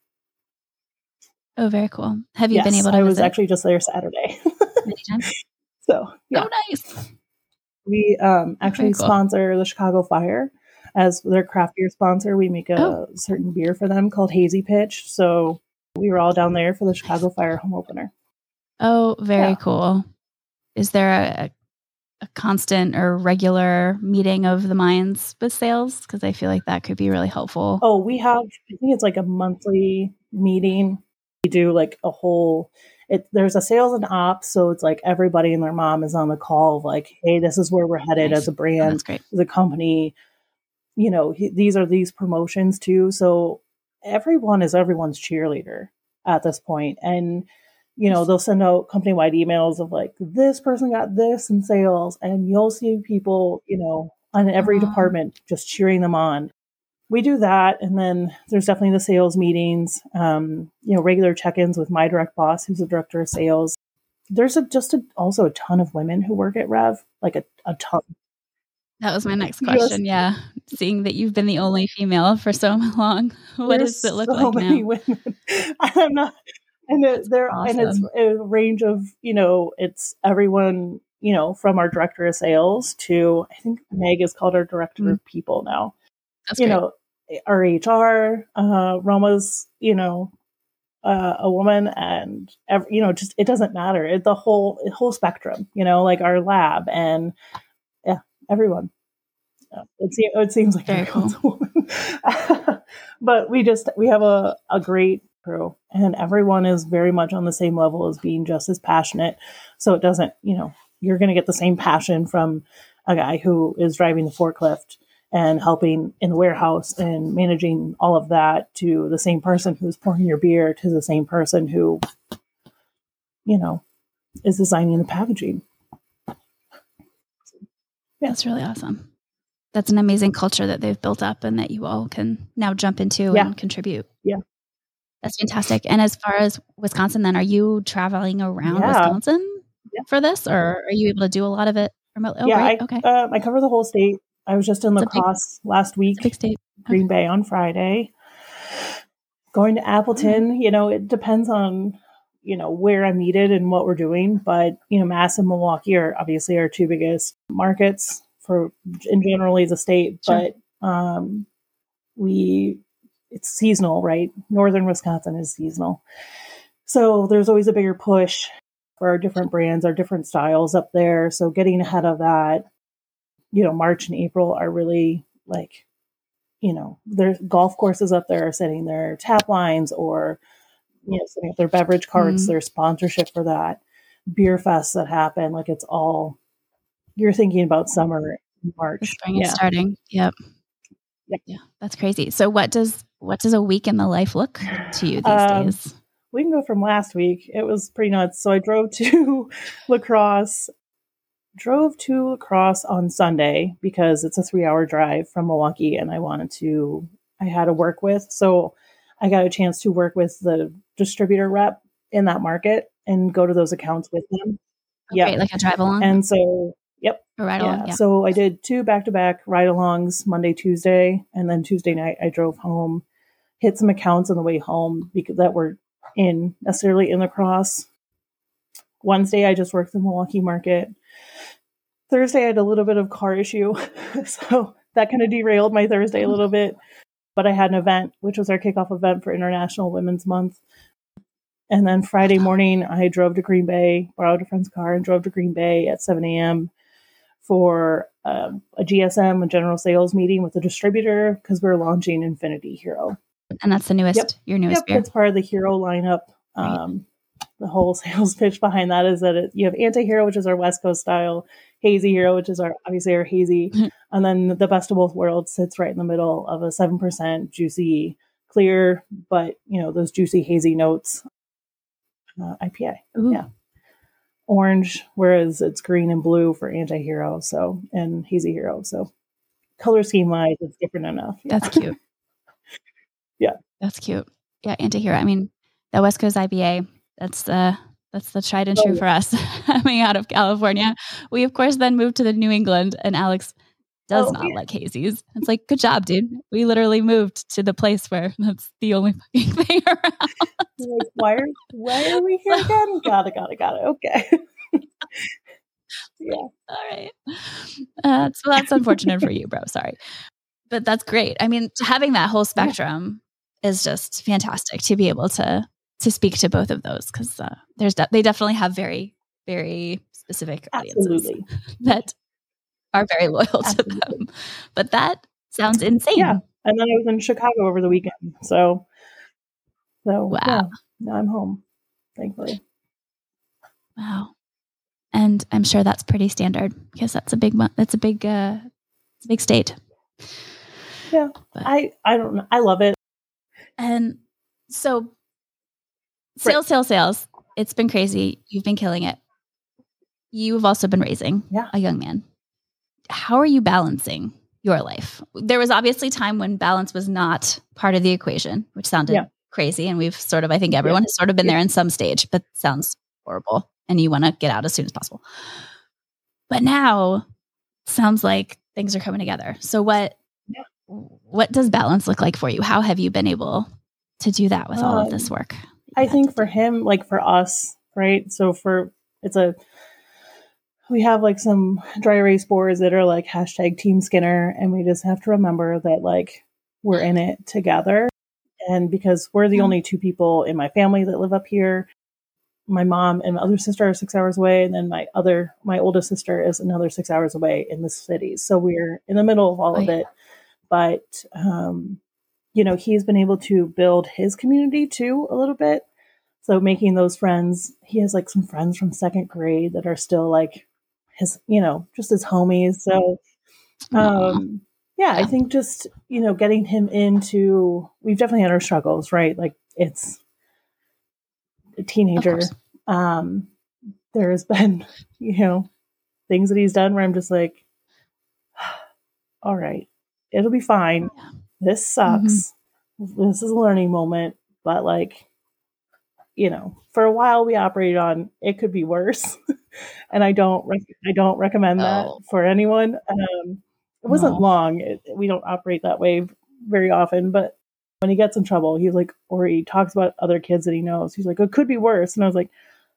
Oh, very cool. Have you been able to I visit? was actually just there Saturday. Many times? So, yeah. Oh, nice. We actually sponsor the Chicago Fire as their craft beer sponsor. We make a certain beer for them called Hazy Pitch. So we were all down there for the Chicago Fire home opener. Oh, very cool. Is there a constant or regular meeting of the minds with sales? Because I feel like that could be really helpful. Oh, we have, I think it's like a monthly meeting. We do like a whole, there's a sales and ops. So it's like everybody and their mom is on the call of like, hey, this is where we're headed as a brand, as a company. These are these promotions too. So everyone is everyone's cheerleader at this point. And, they'll send out company-wide emails of like, this person got this in sales. And you'll see people, on every department, just cheering them on. We do that. And then there's definitely the sales meetings, regular check-ins with my direct boss, who's the director of sales. There's also a ton of women who work at Rev, like a ton. That was my next question. Yes. Yeah. Seeing that you've been the only female for so long, what does it look like now? So many women. I'm not, and awesome. And it's a range of, it's everyone, from our director of sales to, I think Meg is called our director of people now. That's great. Our HR, Roma's, a woman, and just it doesn't matter. The whole spectrum, like our lab, and everyone. It seems like very cool. Woman. But we have a great crew, and everyone is very much on the same level as being just as passionate. So it doesn't, you're going to get the same passion from a guy who is driving the forklift and helping in the warehouse and managing all of that, to the same person who's pouring your beer, to the same person who, is designing the packaging. Yeah. That's really awesome. That's an amazing culture that they've built up and that you all can now jump into and contribute. Yeah. That's fantastic. And as far as Wisconsin, then, are you traveling around Wisconsin for this, or are you able to do a lot of it remotely? I cover the whole state. I was just in La Crosse last week, big state. Green Bay on Friday. Going to Appleton, it depends on, where I'm needed and what we're doing. But, Mass and Milwaukee are obviously our two biggest markets in generally the state. Sure. But it's seasonal, right? Northern Wisconsin is seasonal. So there's always a bigger push for our different brands, our different styles up there. So getting ahead of that, March and April are really like, there's golf courses up there are setting their tap lines, or, setting up their beverage carts, their sponsorship for that. Beer fests that happen, like it's all, you're thinking about summer in March. The spring is starting. Yep. Yeah, that's crazy. So what does a week in the life look to you these days? We can go from last week. It was pretty nuts. So I drove to La Crosse on Sunday because it's a 3-hour drive from Milwaukee, and I had to work with. So I got a chance to work with the distributor rep in that market and go to those accounts with them. Great, like a drive along. And so, a ride along. Yeah. So I did 2 back-to-back ride-alongs, Monday, Tuesday, and then Tuesday night I drove home, hit some accounts on the way home because that were necessarily in La Crosse. Wednesday I just worked the Milwaukee market. Thursday I had a little bit of car issue, so that kind of derailed my Thursday a little bit. But I had an event, which was our kickoff event for International Women's Month. And then Friday morning, I drove to Green Bay, borrowed a friend's car, and drove to Green Bay at 7 a.m. for a GSM, a general sales meeting with the distributor, because we're launching Infinity Hero. And that's the newest, your newest beer? It's part of the Hero lineup. The whole sales pitch behind that is that you have Anti-Hero, which is our West Coast style, Hazy Hero, which is obviously our hazy, and then the best of both worlds sits right in the middle of a 7% juicy, clear, but those juicy hazy notes IPA. Ooh. Yeah, orange, whereas it's green and blue for Anti-Hero, and Hazy Hero. So color scheme wise, it's different enough. Yeah. That's cute. Yeah, that's cute. Yeah, Anti-Hero. I mean, the West Coast IPA. That's the tried and true for us coming out of California. We, of course, then moved to the New England, and Alex does not like hazies. It's like, good job, dude. We literally moved to the place where that's the only fucking thing around. Like, why are we here again? Got it. Okay. Yeah. All right. So that's unfortunate for you, bro. Sorry. But that's great. I mean, having that whole spectrum is just fantastic to be able to speak to both of those, because they definitely have very, very specific audiences that are very loyal to them. But that sounds insane. Yeah. And then I was in Chicago over the weekend. So wow. Yeah, now I'm home, thankfully. Wow. And I'm sure that's pretty standard because that's a big state. Yeah. But I don't know. I love it. And so sales. It's been crazy. You've been killing it. You've also been raising a young man. how are you balancing your life? There was obviously time when balance was not part of the equation, which sounded crazy. And we've sort of, I think everyone has sort of been there in some stage, but sounds horrible. And you want to get out as soon as possible. But now sounds like things are coming together. So what does balance look like for you? How have you been able to do that with all of this work? I think for him, like for us, right? So we have like some dry erase boards that are like hashtag Team Skinner. And we just have to remember that like we're in it together. And because we're the only two people in my family that live up here, my mom and my other sister are 6 hours away. And then my oldest sister is another 6 hours away in the city. So we're in the middle of all of it. But, he's been able to build his community too a little bit. So making those friends, he has like some friends from second grade that are still like his, just his homies. So, I think just, getting him into, we've definitely had our struggles, right? Like it's a teenager. There's been, things that he's done where I'm just like, all right, it'll be fine. This sucks. This is a learning moment, but like, for a while we operated on it could be worse, and I don't recommend that for anyone. It wasn't long. We don't operate that way very often, but when he gets in trouble, he's like, or he talks about other kids that he knows. He's like, it could be worse, and I was like,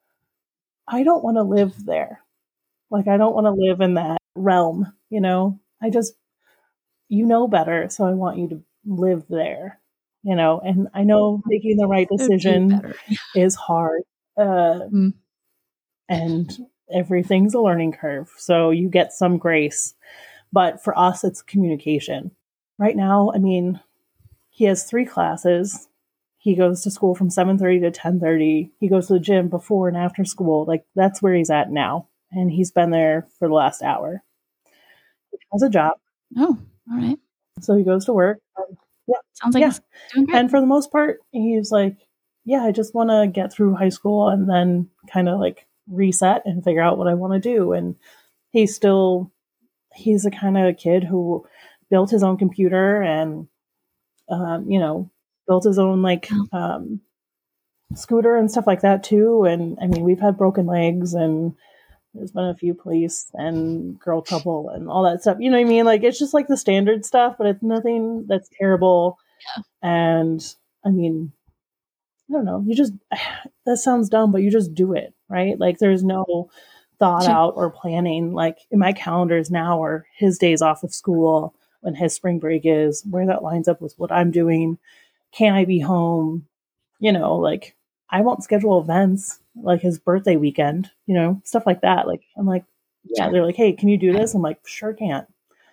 I don't want to live there. Like, I don't want to live in that realm. I just, better, so I want you to live there. And I know making the right decision is hard. And everything's a learning curve. So you get some grace. But for us, it's communication. Right now, I mean, he has 3 classes. He goes to school from 7:30 to 10:30. He goes to the gym before and after school. Like, that's where he's at now. And he's been there for the last hour. He has a job. Oh, all right. So he goes to work. Sounds like he's doing great. And for the most part, he's like, I just want to get through high school and then kind of like reset and figure out what I want to do. And he's the kind of kid who built his own computer and, built his own like scooter and stuff like that too. And I mean, we've had broken legs and there's been a few police and girl trouble and all that stuff. You know what I mean? Like, it's just like the standard stuff, but it's nothing that's terrible. Yeah. And I mean, I don't know. That sounds dumb, but you just do it, right? Like, there's no thought out or planning. Like, in my calendars now are his days off of school, when his spring break is, where that lines up with what I'm doing. Can I be home? Like, I won't schedule events like his birthday weekend, stuff like that. Like, I'm like, they're like, hey, can you do this? I'm like, sure can't.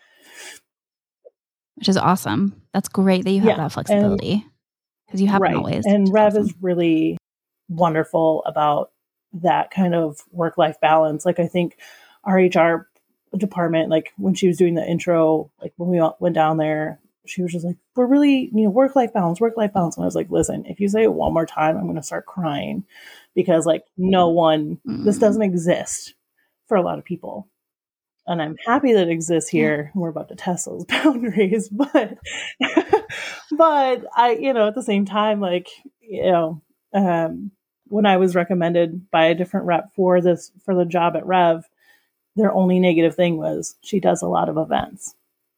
Which is awesome. That's great that you have that flexibility, because you haven't always. And Rev is really wonderful about that kind of work-life balance. Like, I think our HR department, like when she was doing the intro, like when we all went down there, she was just like, we're really, work-life balance. And I was like, listen, if you say it one more time, I'm going to start crying, because like this doesn't exist for a lot of people. And I'm happy that it exists here. We're about to test those boundaries, but I, at the same time, like, when I was recommended by a different rep for the job at Rev, their only negative thing was she does a lot of events.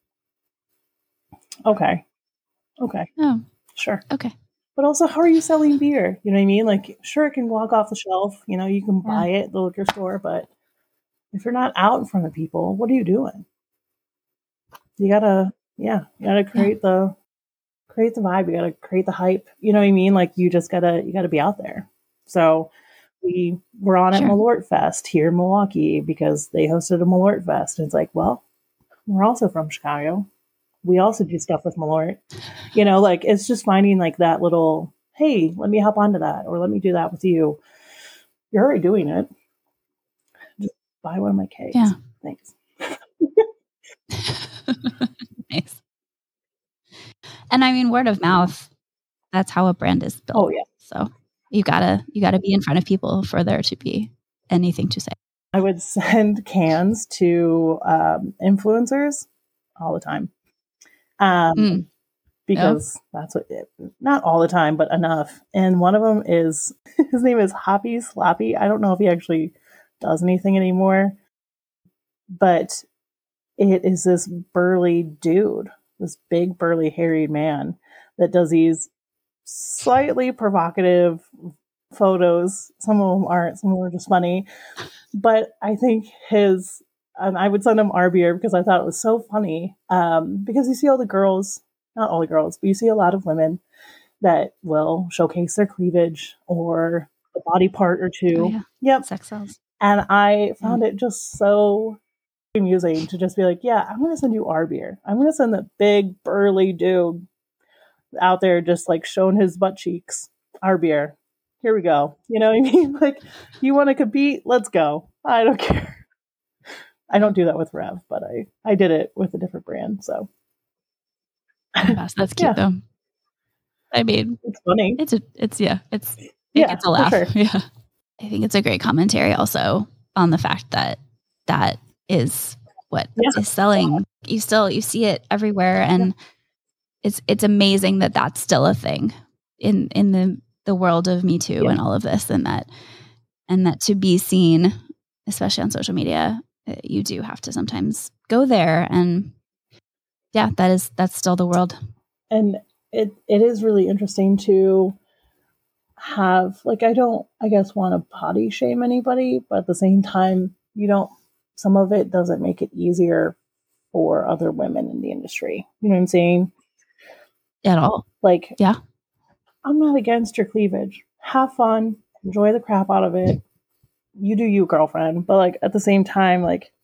Okay. Oh, sure. Okay. But also, how are you selling beer? You know what I mean? Like, sure, it can walk off the shelf. You can buy it at the liquor store, but if you're not out in front of people, what are you doing? You gotta create the vibe. You gotta create the hype. You know what I mean? Like, you gotta be out there. So we were on at Malort Fest here in Milwaukee because they hosted a Malort Fest. And it's like, well, we're also from Chicago. We also do stuff with Malort. Like, it's just finding like that little, hey, let me hop onto that, or let me do that with you. You're already doing it. Just buy one of my cakes. Yeah. Thanks. Nice. And I mean, word of mouth, that's how a brand is built. Oh yeah. So you gotta be in front of people for there to be anything to say. I would send cans to influencers all the time. Because that's what not all the time, but enough. And one of them is, his name is Hoppy Sloppy. I don't know if he actually does anything anymore, but it is this burly dude, this big, burly, hairy man that does these slightly provocative photos. Some of them aren't, some of them are just funny. But I think and I would send him our beer because I thought it was so funny. Because you see all the girls, not all the girls, but you see a lot of women that will showcase their cleavage or a body part or two. Oh, yeah. Yep. Sex sells. And I found it just so amusing to just be like, yeah, I'm going to send you our beer. I'm going to send the big burly dude out there just like showing his butt cheeks our beer. Here we go. You know what I mean? Like, you want to compete? Let's go. I don't care. I don't do that with Rev, but I did it with a different brand. So that's cute though. I mean, it's funny. It gets a laugh. Sure. Yeah. I think it's a great commentary also on the fact that that is what is selling. You see it everywhere, and it's amazing that that's still a thing in the world of Me Too and all of this, and that to be seen, especially on social media, you do have to sometimes go there, and that's still the world. And it is really interesting to have, like, I don't, I guess, want to body shame anybody, but at the same time, some of it doesn't make it easier for other women in the industry. You know what I'm saying? At all. Like, I'm not against your cleavage. Have fun. Enjoy the crap out of it. You do you, girlfriend. But, like, at the same time, like,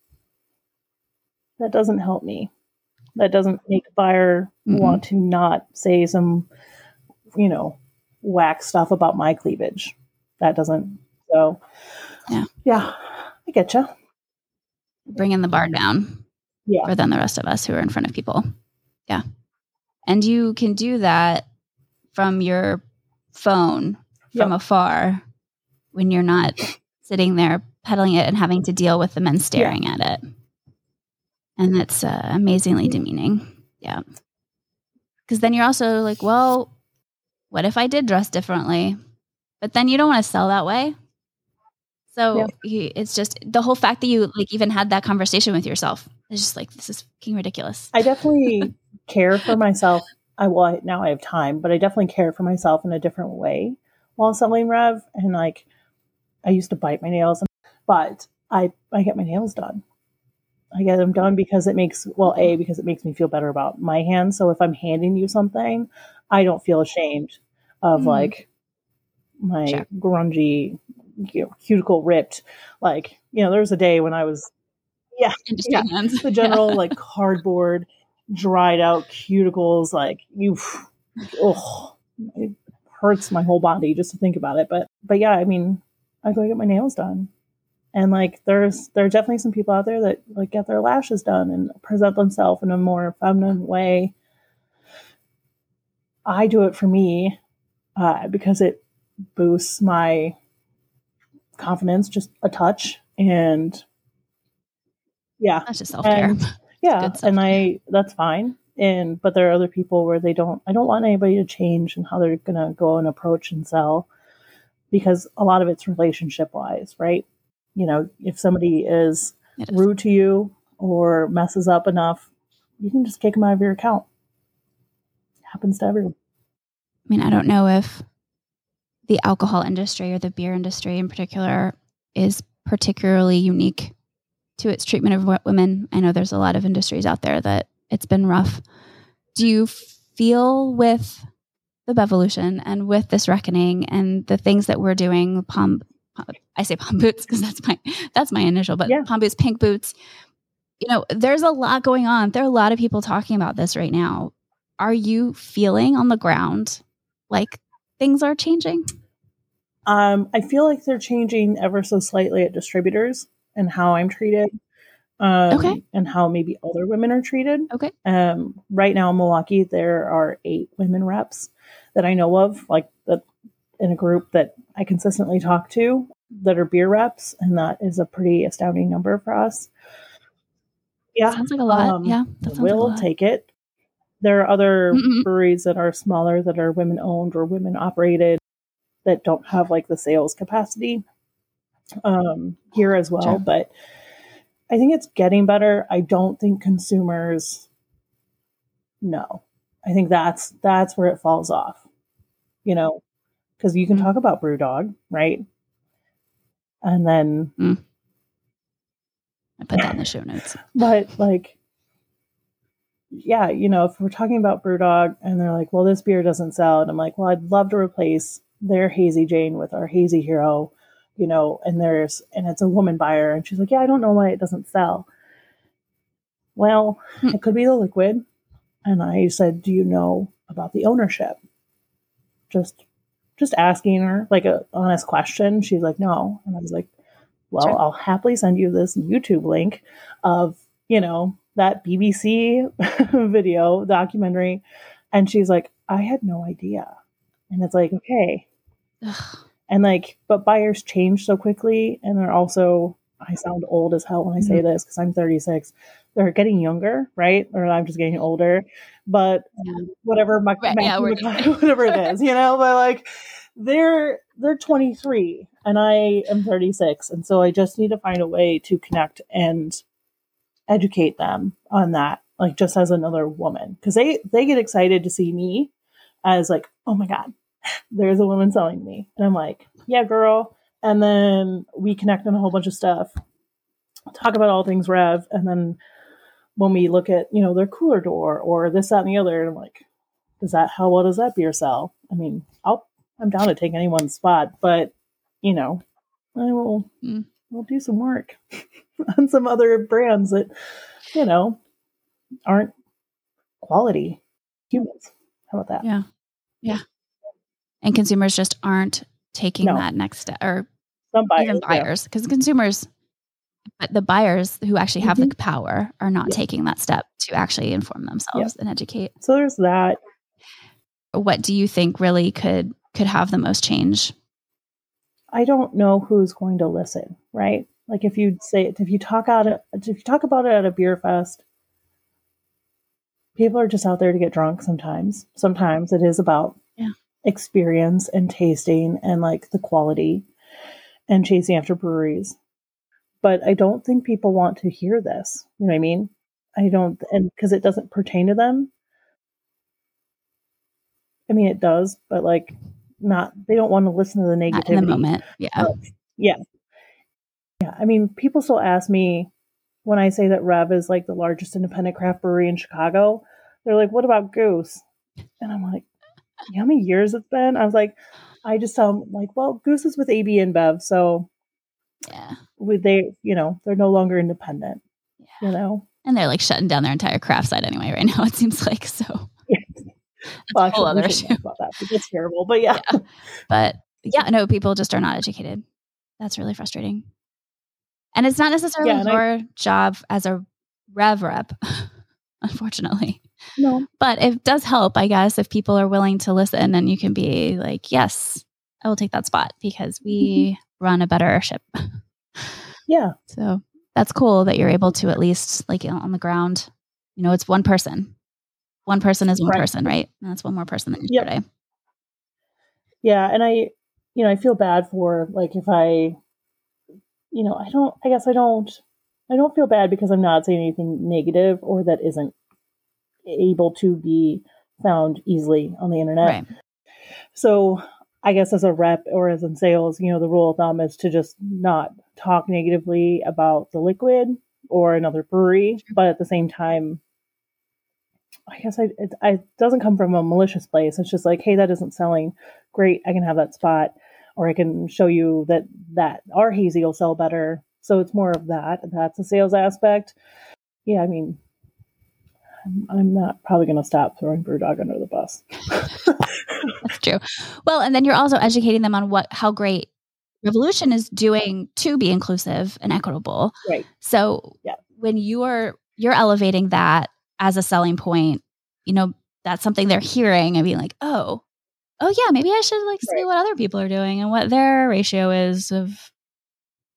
that doesn't help me. That doesn't make a buyer want to not say some, whack stuff about my cleavage. That doesn't. So, yeah, I get you. Bringing the bar down for then the rest of us who are in front of people. Yeah. And you can do that from your phone from afar when you're not sitting there peddling it and having to deal with the men staring at it. And that's amazingly demeaning. Yeah. Because then you're also like, well, what if I did dress differently? But then you don't want to sell that way. So it's just the whole fact that you like even had that conversation with yourself is just like, this is fucking ridiculous. I definitely care for myself. Now I have time, but I definitely care for myself in a different way while selling Rev. And like, I used to bite my nails, but I get my nails done. I get them done because because it makes me feel better about my hands. So if I'm handing you something, I don't feel ashamed of like my grungy, cuticle ripped. Like, there was a day when I was, the general like cardboard, dried out cuticles. Like it hurts my whole body just to think about it. But yeah, I mean, I go get my nails done. And like, there are definitely some people out there that like get their lashes done and present themselves in a more feminine way. I do it for me because it boosts my confidence just a touch, and that's just self-care. And that's fine. But there are other people where I don't want anybody to change in how they're gonna go and approach and sell, because a lot of it's relationship wise, right? If somebody is rude to you or messes up enough, you can just kick them out of your account. It happens to everyone. I mean, I don't know if the alcohol industry or the beer industry in particular is particularly unique to its treatment of women. I know there's a lot of industries out there that it's been rough. Do you feel with the Bevolution and with this reckoning and the things that we're doing, I say Palm Boots because that's my initial, but Palm Boots, Pink Boots, there's a lot going on. There are a lot of people talking about this right now. Are you feeling on the ground like things are changing? I feel like they're changing ever so slightly at distributors and how I'm treated. And how maybe other women are treated. Okay. Right now in Milwaukee, there are 8 women reps that I know of, like that in a group that I consistently talk to. that are beer reps, and that is a pretty astounding number for us. Yeah. Sounds like a lot. Yeah, that sounds like a We'll lot. take it. There are other Mm-mm. breweries that are smaller, that are women owned or women operated, that don't have like the sales capacity here as well. Sure. But I think it's getting better. I don't think consumers know. I think that's where it falls off, you know, because you can talk about BrewDog, right? And then I put that in the show notes. But like, yeah, you know, if we're talking about BrewDog and they're like, well, this beer doesn't sell, and I'm like, well, I'd love to replace their Hazy Jane with our Hazy Hero, you know, and it's a woman buyer, and she's like, yeah, I don't know why it doesn't sell. Well, it could be the liquid. And I said, do you know about the ownership? Just asking her like an honest question. She's like, no. And I was like, well, sure. I'll happily send you this YouTube link of, you know, that BBC video documentary. And she's like, I had no idea. And it's like, okay. Ugh. And like, but buyers change so quickly. And they're also, I sound old as hell when I say this because I'm 36. They're getting younger, right? Or I'm just getting older. But whatever, whatever it is, you know, but like they're 23 and I am 36. And so I just need to find a way to connect and educate them on that, like just as another woman. Because they get excited to see me as like, oh my God, there's a woman selling me. And I'm like, yeah, girl. And then we connect on a whole bunch of stuff, talk about all things Rev. And then when we look at, you know, their cooler door or this, that, and the other, and I'm like, how well does that beer sell? I mean, I'm down to take anyone's spot, but you know, we'll do some work on some other brands that, you know, aren't quality humans. How about that? Yeah. Yeah. And consumers just aren't taking that next step, or some buyers, even buyers, because consumers, but the buyers who actually have the power are not taking that step to actually inform themselves and educate. So there's that. What do you think really could have the most change? I don't know who's going to listen, right? Like if you talk about it at a beer fest, people are just out there to get drunk sometimes. Sometimes it is about experience and tasting and like the quality and chasing after breweries. But I don't think people want to hear this. You know what I mean? And because it doesn't pertain to them. I mean, it does, but like they don't want to listen to the negativity. Not in the moment. Yeah. Yeah. I mean, people still ask me when I say that Rev is like the largest independent craft brewery in Chicago. They're like, what about Goose? And I'm like, you know how many years it's been? I was like, I just tell them like, well, Goose is with AB InBev. So they're no longer independent, you know? And they're like shutting down their entire craft side anyway right now, it seems like. So well, a whole other issue about that. It's terrible, but yeah. But no, people just are not educated. That's really frustrating. And it's not necessarily your job as a Rev rep, unfortunately. No. But it does help, I guess, if people are willing to listen and you can be like, yes, I will take that spot because we run a better ship. Yeah. So that's cool that you're able to at least like on the ground, you know, it's one person. One person is one person, right? And that's one more person than yesterday. Yeah. And I feel bad for like, if I don't feel bad because I'm not saying anything negative or that isn't able to be found easily on the internet. Right. So I guess as a rep or as in sales, you know, the rule of thumb is to just not talk negatively about the liquid or another brewery. But at the same time, I guess it doesn't come from a malicious place. It's just like, hey, that isn't selling. Great. I can have that spot, or I can show you that our hazy will sell better. So it's more of that. That's a sales aspect. Yeah. I mean, I'm not probably going to stop throwing BrewDog under the bus. That's true. Well, and then you're also educating them on how great Revolution is doing to be inclusive and equitable. Right. So when you're elevating that as a selling point, you know, that's something they're hearing and being like, oh yeah, maybe I should like see what other people are doing and what their ratio is of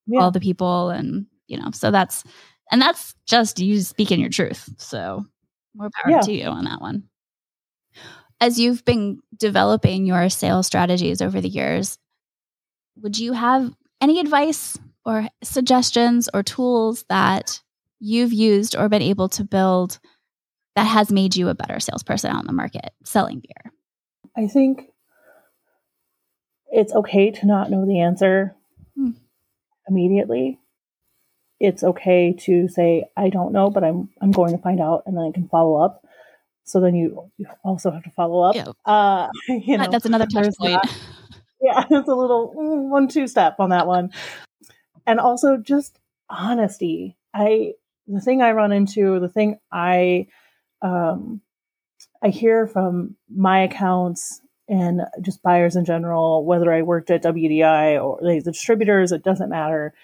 all the people, and so that's just you speaking your truth. So more power to you on that one. As you've been developing your sales strategies over the years, would you have any advice or suggestions or tools that you've used or been able to build that has made you a better salesperson out in the market selling beer? I think it's okay to not know the answer immediately. It's okay to say, I don't know, but I'm going to find out, and then I can follow up. So then you also have to follow up. Yeah. That's another touch point. It's a little 1-2 step on that one. And also just honesty. The thing I run into, the thing I hear from my accounts and just buyers in general, whether I worked at WDI or the distributors, it doesn't matter.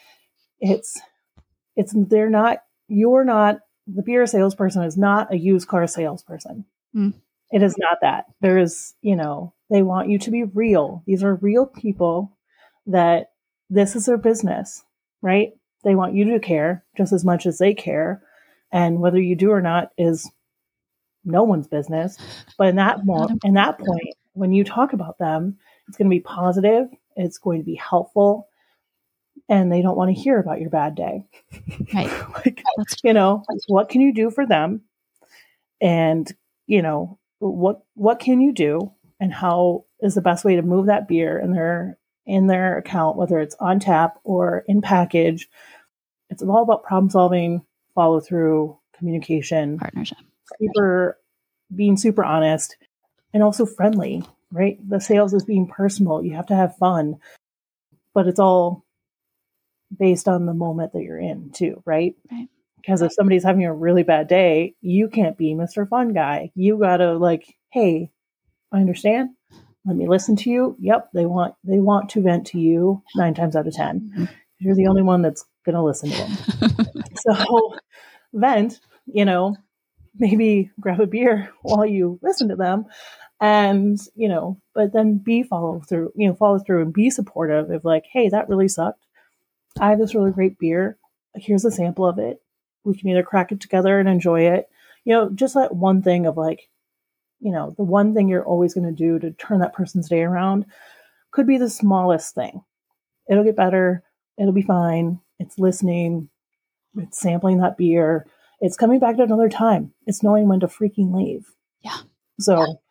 You're not, the beer salesperson is not a used car salesperson. It is not that. There is, they want you to be real. These are real people that this is their business, right? They want you to care just as much as they care. And whether you do or not is no one's business. But in that point, when you talk about them, it's going to be positive. It's going to be helpful. And they don't want to hear about your bad day. Right. What can you do for them? And, what can you do, and how is the best way to move that beer in their account, whether it's on tap or in package. It's all about problem solving, follow through, communication, partnership, being super honest, and also friendly, right? The sales is being personal. You have to have fun, but it's all based on the moment that you're in too, right? Right. Because if somebody's having a really bad day, you can't be Mr. Fun Guy. You gotta hey, I understand. Let me listen to you. Yep, they want to vent to you 9 times out of 10. Mm-hmm. You're the only one that's gonna listen to them. So vent, maybe grab a beer while you listen to them, and but then follow through and be supportive of hey, that really sucked. I have this really great beer. Here's a sample of it. We can either crack it together and enjoy it. Just that one thing of the one thing you're always going to do to turn that person's day around could be the smallest thing. It'll get better. It'll be fine. It's listening. It's sampling that beer. It's coming back at another time. It's knowing when to freaking leave. Yeah. So,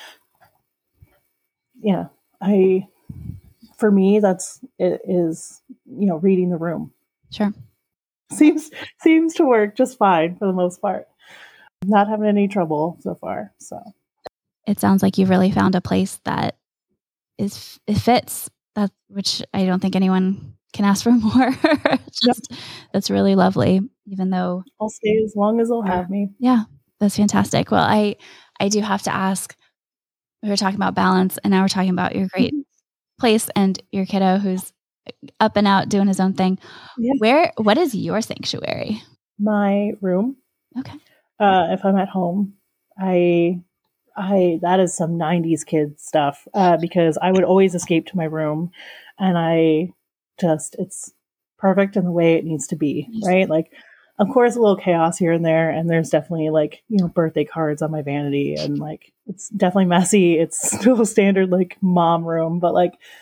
for me, it is reading the room. Sure. Seems to work just fine for the most part. Not having any trouble so far. So it sounds like you've really found a place that it fits that, which I don't think anyone can ask for more. That's really lovely. Even though I'll stay as long as they'll have me. Yeah, that's fantastic. Well, I do have to ask. We were talking about balance, and now we're talking about your great place and your kiddo who's up and out doing his own thing. Yeah. What is your sanctuary? My room. Okay. If I'm at home, I that is some 90s kid stuff, because I would always escape to my room, and it's perfect in the way it needs to be, right? Of course, a little chaos here and there, and there's definitely birthday cards on my vanity, and it's definitely messy. It's still a standard mom room, but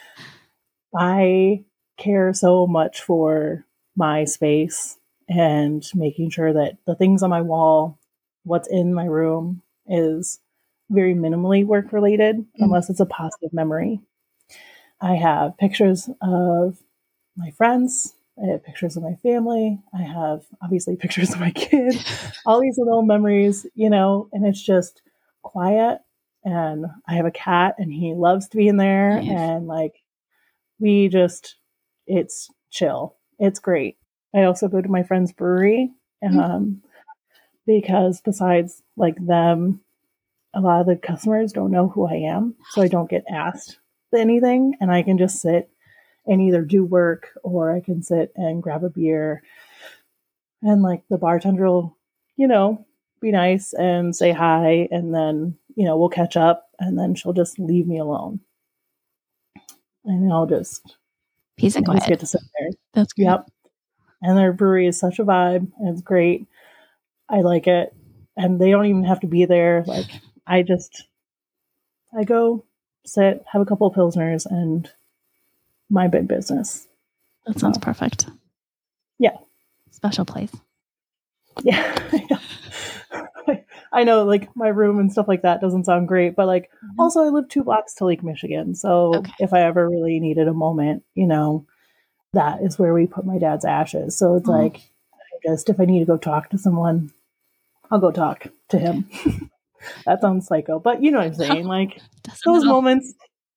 I care so much for my space and making sure that the things on my wall, what's in my room, is very minimally work related, unless it's a positive memory. I have pictures of my friends. I have pictures of my family. I have obviously pictures of my kid, all these little memories, and it's just quiet. And I have a cat, and he loves to be in there. Nice. And it's chill. It's great. I also go to my friend's brewery, because besides them, a lot of the customers don't know who I am. So I don't get asked anything, and I can just sit and either do work, or I can sit and grab a beer, and the bartender will, be nice and say hi, and then, we'll catch up, and then she'll just leave me alone. And I'll just peace and quiet. Just get to sit there. That's great. Yep. And their brewery is such a vibe, and it's great. I like it. And they don't even have to be there. Like, I go sit, have a couple of Pilsners, and my big business. That sounds perfect. Yeah. Special place. Yeah. I know, like, my room and stuff like that doesn't sound great, but like, also I live 2 blocks to Lake Michigan. So if I ever really needed a moment, that is where we put my dad's ashes. So it's like, if I need to go talk to someone, I'll go talk to him. That sounds psycho, but you know what I'm saying? Like, those moments,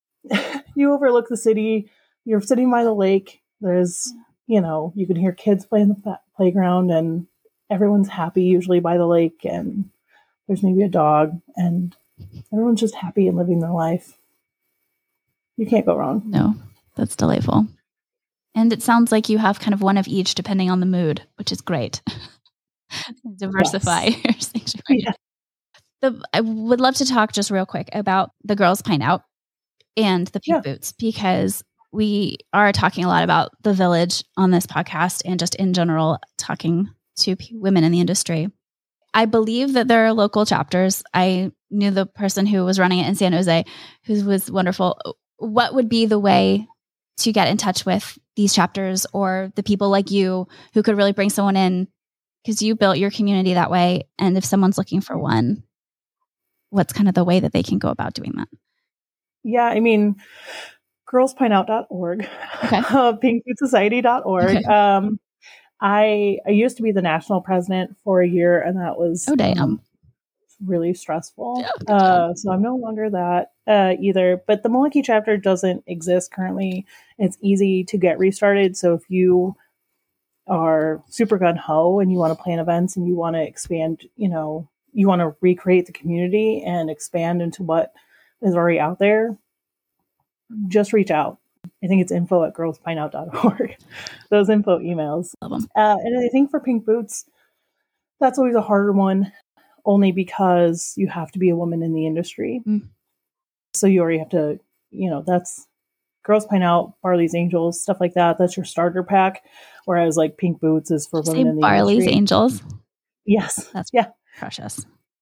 you overlook the city, you're sitting by the lake, there's, you can hear kids playing the playground, and everyone's happy usually by the lake, and there's maybe a dog, and everyone's just happy and living their life. You can't go wrong. No, that's delightful. And it sounds like you have kind of one of each depending on the mood, which is great. Diversify your sanctuary. Yeah. I would love to talk just real quick about the Girls Pine Out and the Pink Boots, because we are talking a lot about the Village on this podcast and just in general talking to women in the industry. I believe that there are local chapters. I knew the person who was running it in San Jose, who was wonderful. What would be the way to get in touch with these chapters or the people like you who could really bring someone in? Because you built your community that way. And if someone's looking for one, what's kind of the way that they can go about doing that? Yeah, I mean, girlspineout.org, pinkbootsociety.org. Okay. I used to be the national president for a year, and that was really stressful. So I'm no longer that either. But the Milwaukee chapter doesn't exist currently. It's easy to get restarted. So if you are super gung-ho and you want to plan events and you want to expand, you want to recreate the community and expand into what is already out there, just reach out. I think it's info@girlspineout.org. Those info emails. Love them. And I think for Pink Boots, that's always a harder one, only because you have to be a woman in the industry. So you already have to, that's Girls Pine Out, Barley's Angels, stuff like that. That's your starter pack. Whereas like Pink Boots is for women in the Barley's industry. Angels? Yes. That's precious.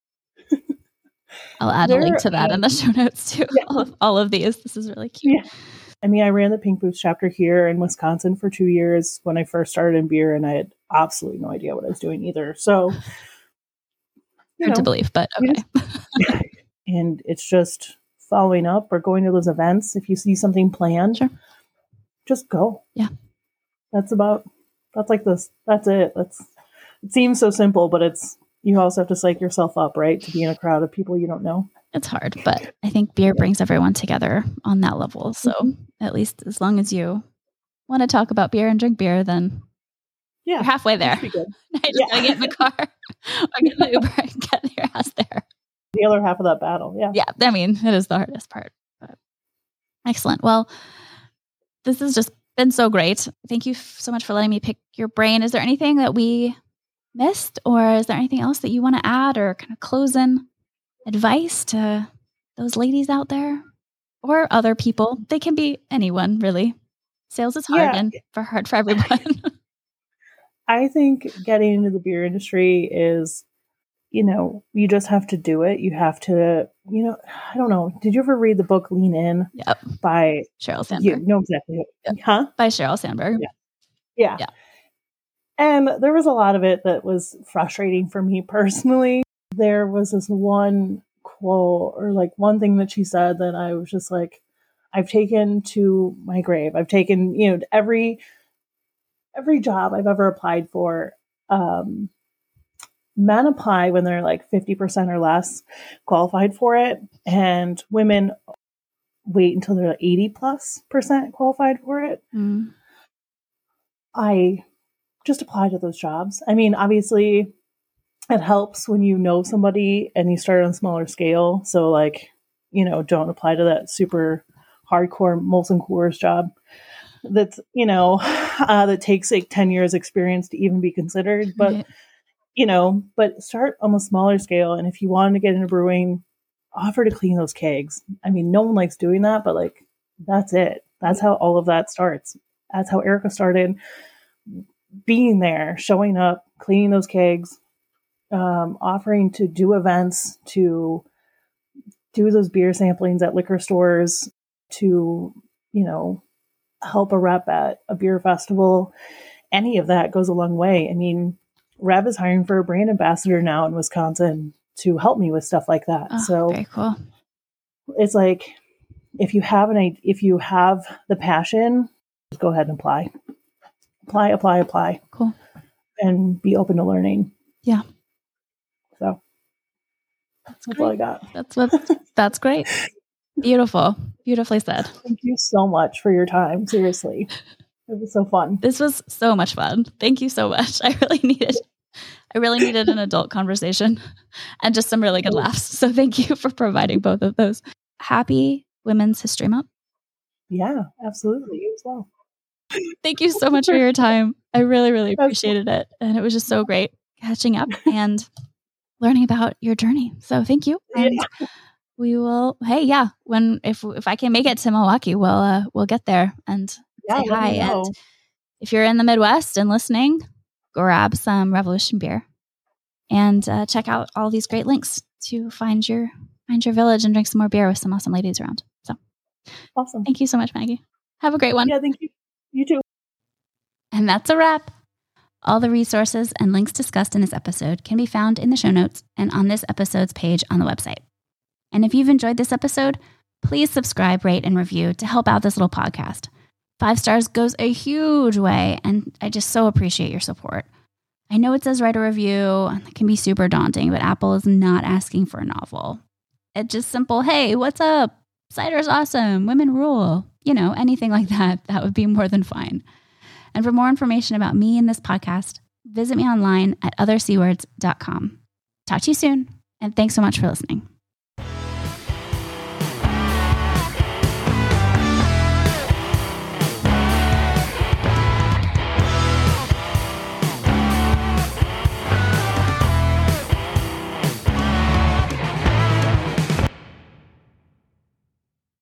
I'll add a link to that in the show notes too. Yeah. All of these. This is really cute. Yeah. I mean, I ran the Pink Boots chapter here in Wisconsin for 2 years when I first started in beer, and I had absolutely no idea what I was doing either. So, hard to believe, but okay. And it's just following up or going to those events. If you see something planned, just go. Yeah. That's it. It seems so simple, but you also have to psych yourself up, right? To be in a crowd of people you don't know. It's hard, but I think beer brings everyone together on that level. So at least as long as you want to talk about beer and drink beer, then you're halfway there. I just gotta get in the car or get in the Uber and get your ass there. The other half of that battle. Yeah. Yeah. I mean, it is the hardest part. But excellent. Well, this has just been so great. Thank you so much for letting me pick your brain. Is there anything that we missed, or is there anything else that you want to add or kind of closing advice to those ladies out there or other people? They can be anyone, really. Sales is hard and hard for everyone. I think getting into the beer industry is, you just have to do it. You have to, I don't know. Did you ever read the book Lean In? Yep. By Sheryl Sandberg. You know exactly. Yep. Huh? By Sheryl Sandberg. Yeah. And there was a lot of it that was frustrating for me personally. There was this one quote or like one thing that she said that I was just like, I've taken to my grave. I've taken, every job I've ever applied for, men apply when they're like 50% or less qualified for it. And women wait until they're 80+% qualified for it. I just apply to those jobs. I mean, obviously it helps when you know somebody and you start on a smaller scale. So like, don't apply to that super hardcore Molson Coors job that's, that takes like 10 years experience to even be considered. But, but start on a smaller scale. And if you want to get into brewing, offer to clean those kegs. I mean, no one likes doing that, but like, that's it. That's how all of that starts. That's how Erica started. Being there, showing up, cleaning those kegs, offering to do events, to do those beer samplings at liquor stores, to, help a rep at a beer festival. Any of that goes a long way. I mean, Rev is hiring for a brand ambassador now in Wisconsin to help me with stuff like that. Oh, so very cool. It's like, if you have the passion, just go ahead and apply. Apply. Cool. And be open to learning. Yeah. So that's all I got. That's great. Beautiful. Beautifully said. Thank you so much for your time. Seriously. It was so fun. This was so much fun. Thank you so much. I really needed an adult conversation and just some really good laughs. So thank you for providing both of those. Happy Women's History Month. Yeah, absolutely. You as well. Thank you so much for your time. I really, really appreciated it. And it was just so great catching up and learning about your journey. So thank you. And we will, if I can make it to Milwaukee, we'll get there and say hi. And if you're in the Midwest and listening, grab some Revolution beer and check out all these great links to find your village and drink some more beer with some awesome ladies around. So awesome. Thank you so much, Maggie. Have a great one. Yeah, thank you. You too. And that's a wrap. All the resources and links discussed in this episode can be found in the show notes and on this episode's page on the website. And if you've enjoyed this episode, please subscribe, rate, and review to help out this little podcast. 5 stars goes a huge way, and I just so appreciate your support. I know it says write a review, and it can be super daunting, but Apple is not asking for a novel. It's just simple, hey, what's up? Cider's awesome. Women rule. Anything like that. That would be more than fine. And for more information about me and this podcast, visit me online at othercwords.com. Talk to you soon, and thanks so much for listening.